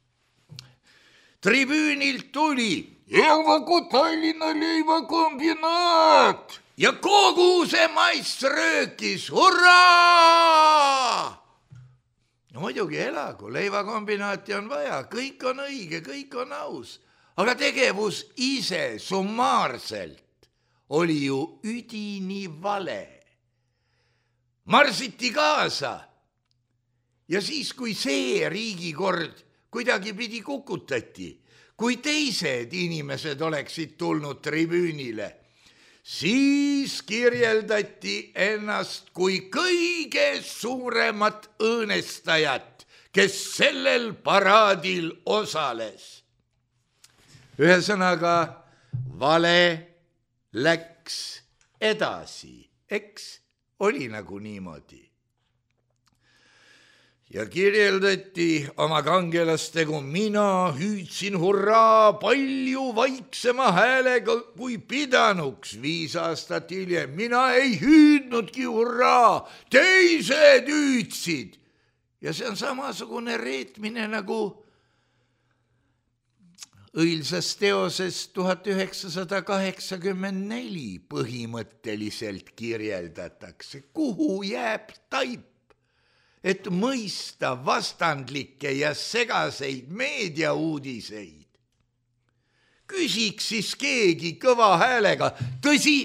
tribüünilt tuli Elvaku Tallinna leivakombinaat ja kogu see mass röökis hurraa! No muidugi elagu, leivakombinaati on vaja, kõik on õige, kõik on aus, aga tegevus ise summaarselt oli ju üdini vale. Marsiti kaasa ja siis, kui see riigikord kuidagi pidi kukutati, kui teised inimesed oleksid tulnud tribüünile, siis kirjeldati ennast kui kõige suuremat õõnestajat, kes sellel paraadil osales. Ühesõnaga, vale läks edasi, eks oli nagu niimoodi. Ja kirjeldati oma kangelastega, mina hüüdsin hurraa palju vaiksema häälega kui pidanuks 5 aastat hiljem. Mina ei hüüdnudki hurraa, teised hüüdsid. Ja see on samasugune reetmine nagu õilsas teoses 1984 põhimõtteliselt kirjeldatakse. Kuhu jääb taip? Et mõista vastandlikke ja segaseid meediauudiseid. Küsiks siis keegi kõva häälega, tõsi,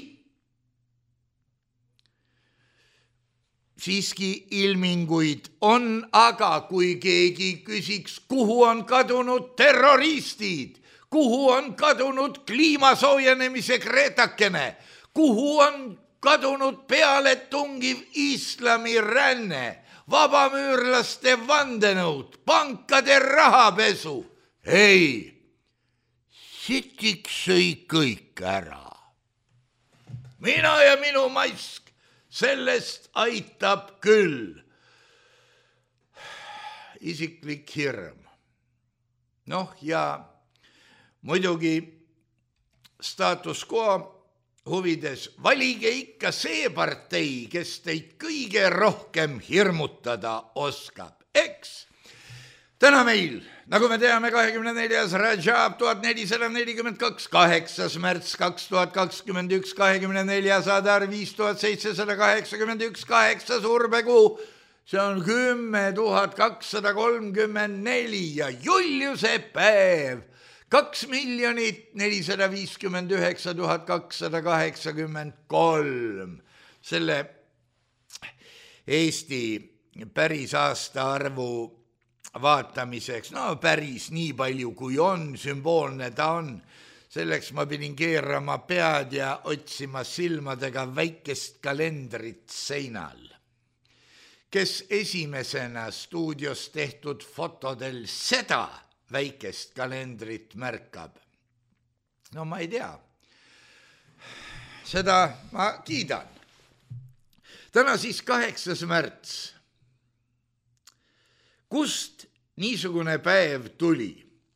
siiski ilminguid on, aga kui keegi küsiks, kuhu on kadunud terroristid, kuhu on kadunud kliimasoojenemise kreetakene, kuhu on kadunud pealetungiv islamiränne, vabamüürlaste vandenõud, pankade rahapesu. Ei, sitiks sõi kõik ära. Mina ja minu mask, sellest aitab küll. Isiklik hirm. Noh, ja muidugi status quo huvides valige ikka see partei, kes teid kõige rohkem hirmutada oskab, eks? Täna meil, nagu me teame, 24. Rajab 1442, 8. märts 2021, 24. Adar 5781, 8. urbekuu, see on 10 234 ja Juliuse päev 2 459 283. Selle Eesti päris aastaarvu vaatamiseks, no päris nii palju kui on, sümboolne ta on. Selleks ma pidin keerama pead ja otsima silmadega väikest kalendrit seinal. Kes esimesena stuudios tehtud fotodel seda väikest kalendrit märkab? No ma ei tea. Seda ma kiidan. Täna siis 8. märts. Kust niisugune päev tuli?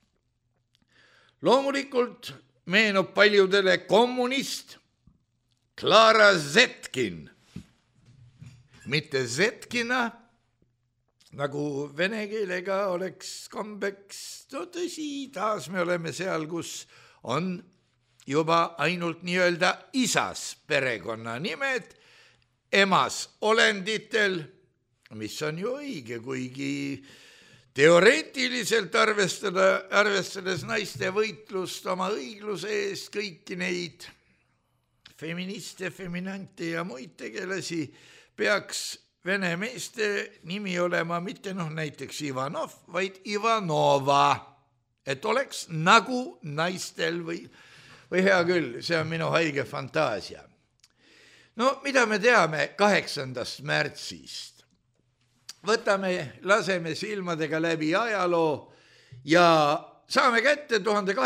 Loomulikult meenub paljudele kommunist Clara Zetkin. Mitte Zetkina, nagu vene keelega oleks kombeks. No tõsi, taas me oleme seal, kus on juba ainult nii-öelda isas perekonna nimed, emas olenditel, mis on ju õige, kuigi teoreetiliselt arvestades naiste võitlust oma õigluse eest, kõiki neid feministe, feminante ja muid tegelasi peaks vene meeste nimi olema mitte näiteks Ivanov, vaid Ivanova, et oleks nagu naistel või hea küll, see on minu haige fantaasia. No mida me teame 8. märtsist? Laseme silmadega läbi ajaloo ja saame kätte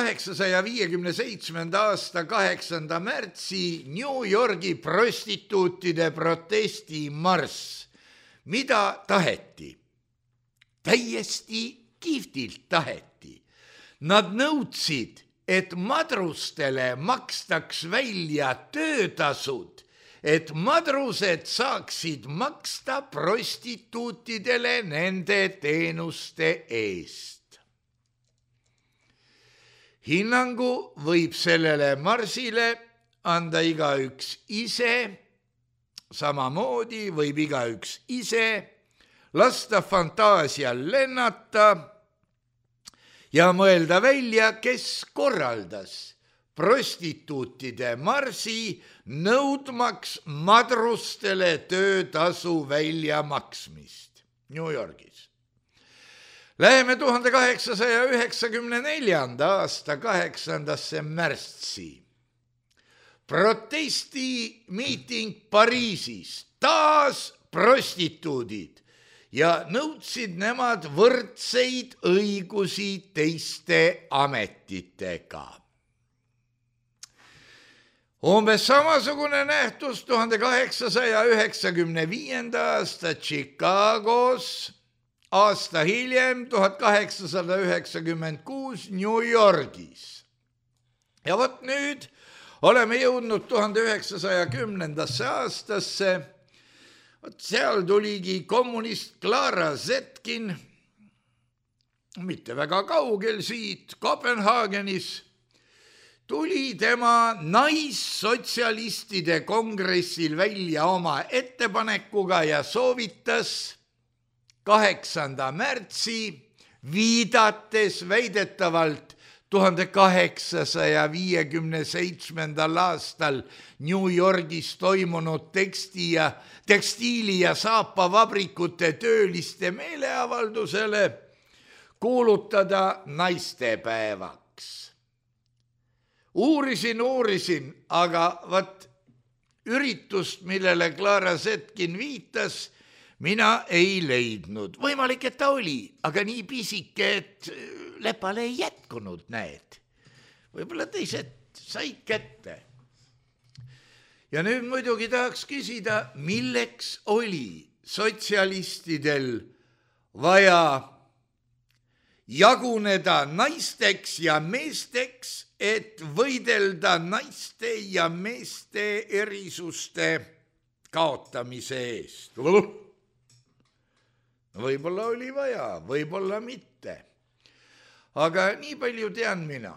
1857. aasta 8. märtsi New Yorgi prostituutide protestimarss. Mida taheti? Täiesti kihvtilt taheti. Nad nõudsid, et madrustele makstaks välja töötasud, et madrused saaksid maksta prostituutidele nende teenuste eest. Hinnangu võib sellele marsile anda igaüks ise, samamoodi võib igaüks ise lasta fantaasial lennata ja mõelda välja, kes korraldas prostituutide marsi, nõudmaks madrustele töötasu väljamaksmist New Yorgis. Läheme 1894. aasta 8. märtsi. Protestimiiting Pariisis, taas prostituudid ja nõudsid nemad võrdseid õigusi teiste ametitega. Umbes samasugune nähtus 1895. aasta Chicagos, aasta hiljem 1896 New Yorgis. Ja vot nüüd oleme jõudnud 1910. aastasse. Seal tuligi kommunist Clara Zetkin, mitte väga kaugel siit, Kopenhaagenis, tuli tema naissotsialistide kongressil välja oma ettepanekuga ja soovitas 8. märtsi viidates väidetavalt 1857. aastal New Yorgis toimunud tekstiili- ja saapavabrikute tööliste meeleavaldusele kuulutada naistepäevaks. Uurisin, aga üritust, millele Clara Zetkin viitas, mina ei leidnud. Võimalik, et ta oli, aga nii pisike, et lepale ei jätkunud, näed. võib-olla teised said kätte. Ja nüüd muidugi tahaks küsida, milleks oli sotsialistidel vaja jaguneda naisteks ja meesteks, et võidelda naiste ja meeste erisuste kaotamise eest. Võib-olla oli vaja, võib-olla mitte. Aga nii palju tean mina.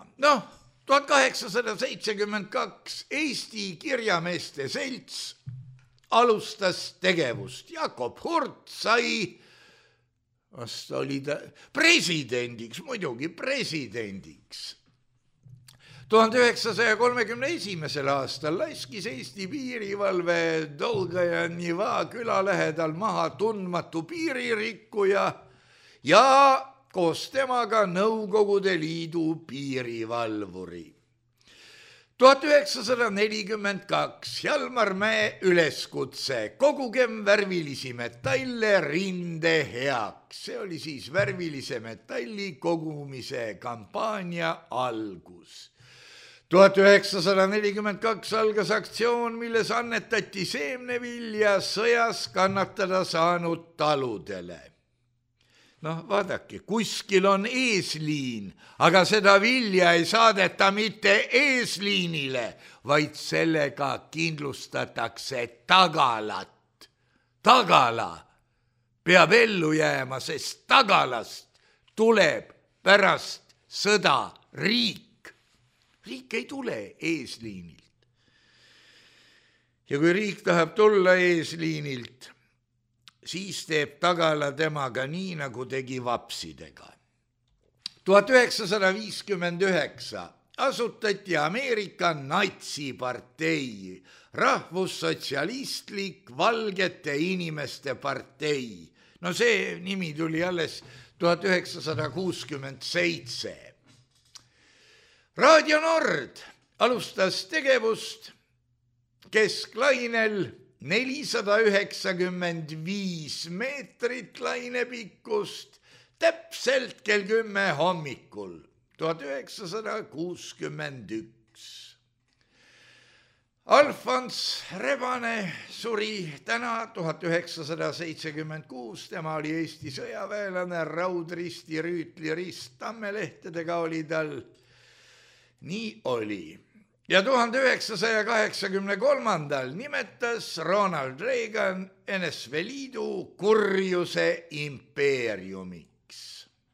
1872 Eesti Kirjameeste Selts alustas tegevust. Jakob Hurt sai, vast oli ta presidendiks, muidugi presidendiks. 1931. aastal laskis Eesti piirivalve Dolgaja Niva küla lähedal maha tundmatu piiririkkuja ja koos temaga Nõukogude Liidu piirivalvuri. 1942 Hjalmar Mäe üleskutse, kogugem värvilisi metalle rinde heaks. See oli siis värvilise metalli kogumise kampaania algus. 1942 algas aktsioon, milles annetati seemnevilja sõjas kannatada saanud taludele. Vaadake, kuskil on eesliin, aga seda vilja ei saadeta mitte eesliinile, vaid sellega kindlustatakse tagalat. Tagala peab ellu jääma, sest tagalast tuleb pärast sõda riik. Riik ei tule eesliinilt. Ja kui riik tahab tulla eesliinilt, siis teeb tagala temaga nii, nagu tegi vapsidega. 1959 asutati Ameerika natsipartei, rahvussotsialistlik valgete inimeste partei. See nimi tuli alles 1967. Raadio Nord alustas tegevust kesklainel 495 meetrit lainepikkust täpselt kell 10 hommikul 1961. Alfons Rebane suri täna 1976, tema oli Eesti sõjaväelane, raudristi, rüütlirist, tammelehtedega oli tal. Nii oli. Ja 1983 nimetas Ronald Reagan NSV Liidu kurjuse impeeriumiks.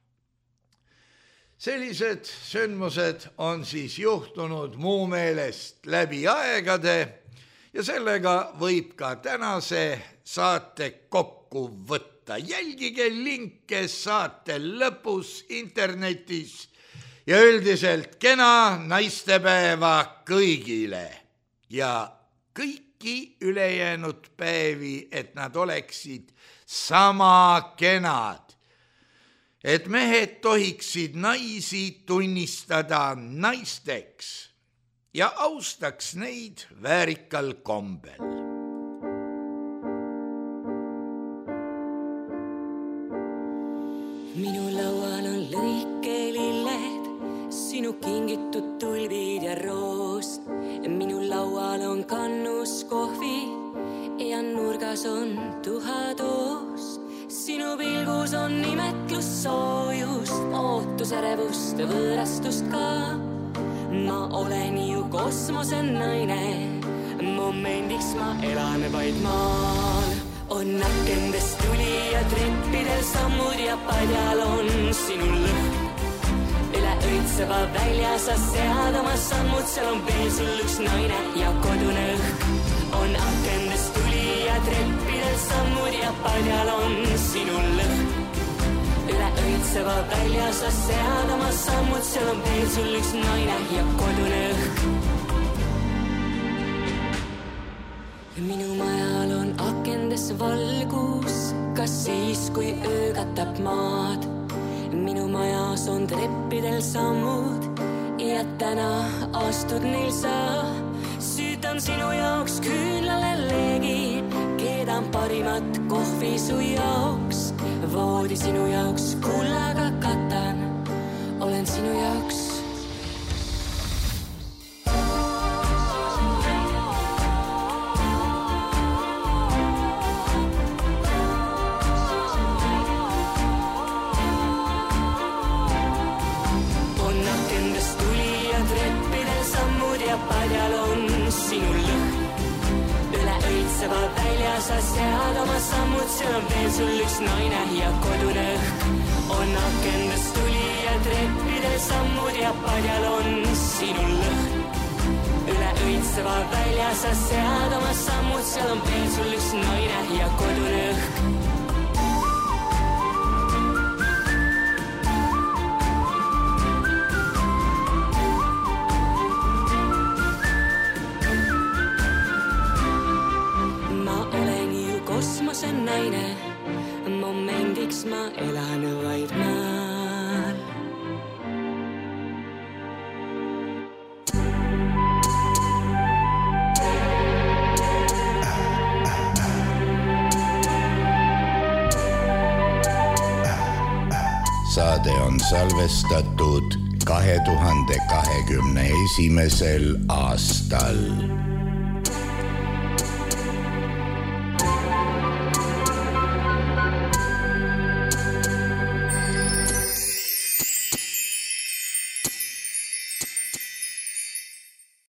Sellised sündmused on siis juhtunud muu meelest läbi aegade ja sellega võib ka tänase saate kokku võtta. Jälgige linke saate lõpus internetis. Ja üldiselt kena naistepäeva kõigile ja kõiki ülejäänud päevi, et nad oleksid sama kenad. Et mehed tohiksid naisi tunnistada naisteks ja austaks neid väärikal kombel. Minu laual on lõikelilled, sinu kingitud tulvid ja roos. Minu laual on kannus kohvi ja nurgas on tuhatoos. Sinu pilgus on nimetlus soojust, ootusärevust, võõrastust ka. Ma olen ju kosmose naine, momendiks ma elan vaid maal. On akendest tuli ja treppidel sammud ja padjal on sinu lõhn. Üle õitseva välja sa sead oma sammud, seal on veel sul üks naine ja kodune õhk. On akendest tuli ja treppidel sammud ja padjal on sinu lõhn. Üle õitseva välja sa sead oma sammud, seal on veel sul üks naine ja kodune õhk. Minu majal on akendes valgus, kas siis, kui öö katab maad. Minu majas on treppidel sammud ja täna astud neil sa. Süütan sinu jaoks küünlale leegi, keedan parimat kohvi su jaoks. Voodi sinu jaoks kullaga katan, olen sinu jaoks väljas sa sead oma sammud, seal on veel sul üks naine ja kodulõhk. On akendast tuli ja treppidel sammud ja padjal on sinu lõhn. Üle õitseva väljas sa sead oma sammud, seal on veel sul üks naine ja kodulõhk. Kosmose naine, momendiks ma elan vaid maal. Saade on salvestatud 2021. aastal.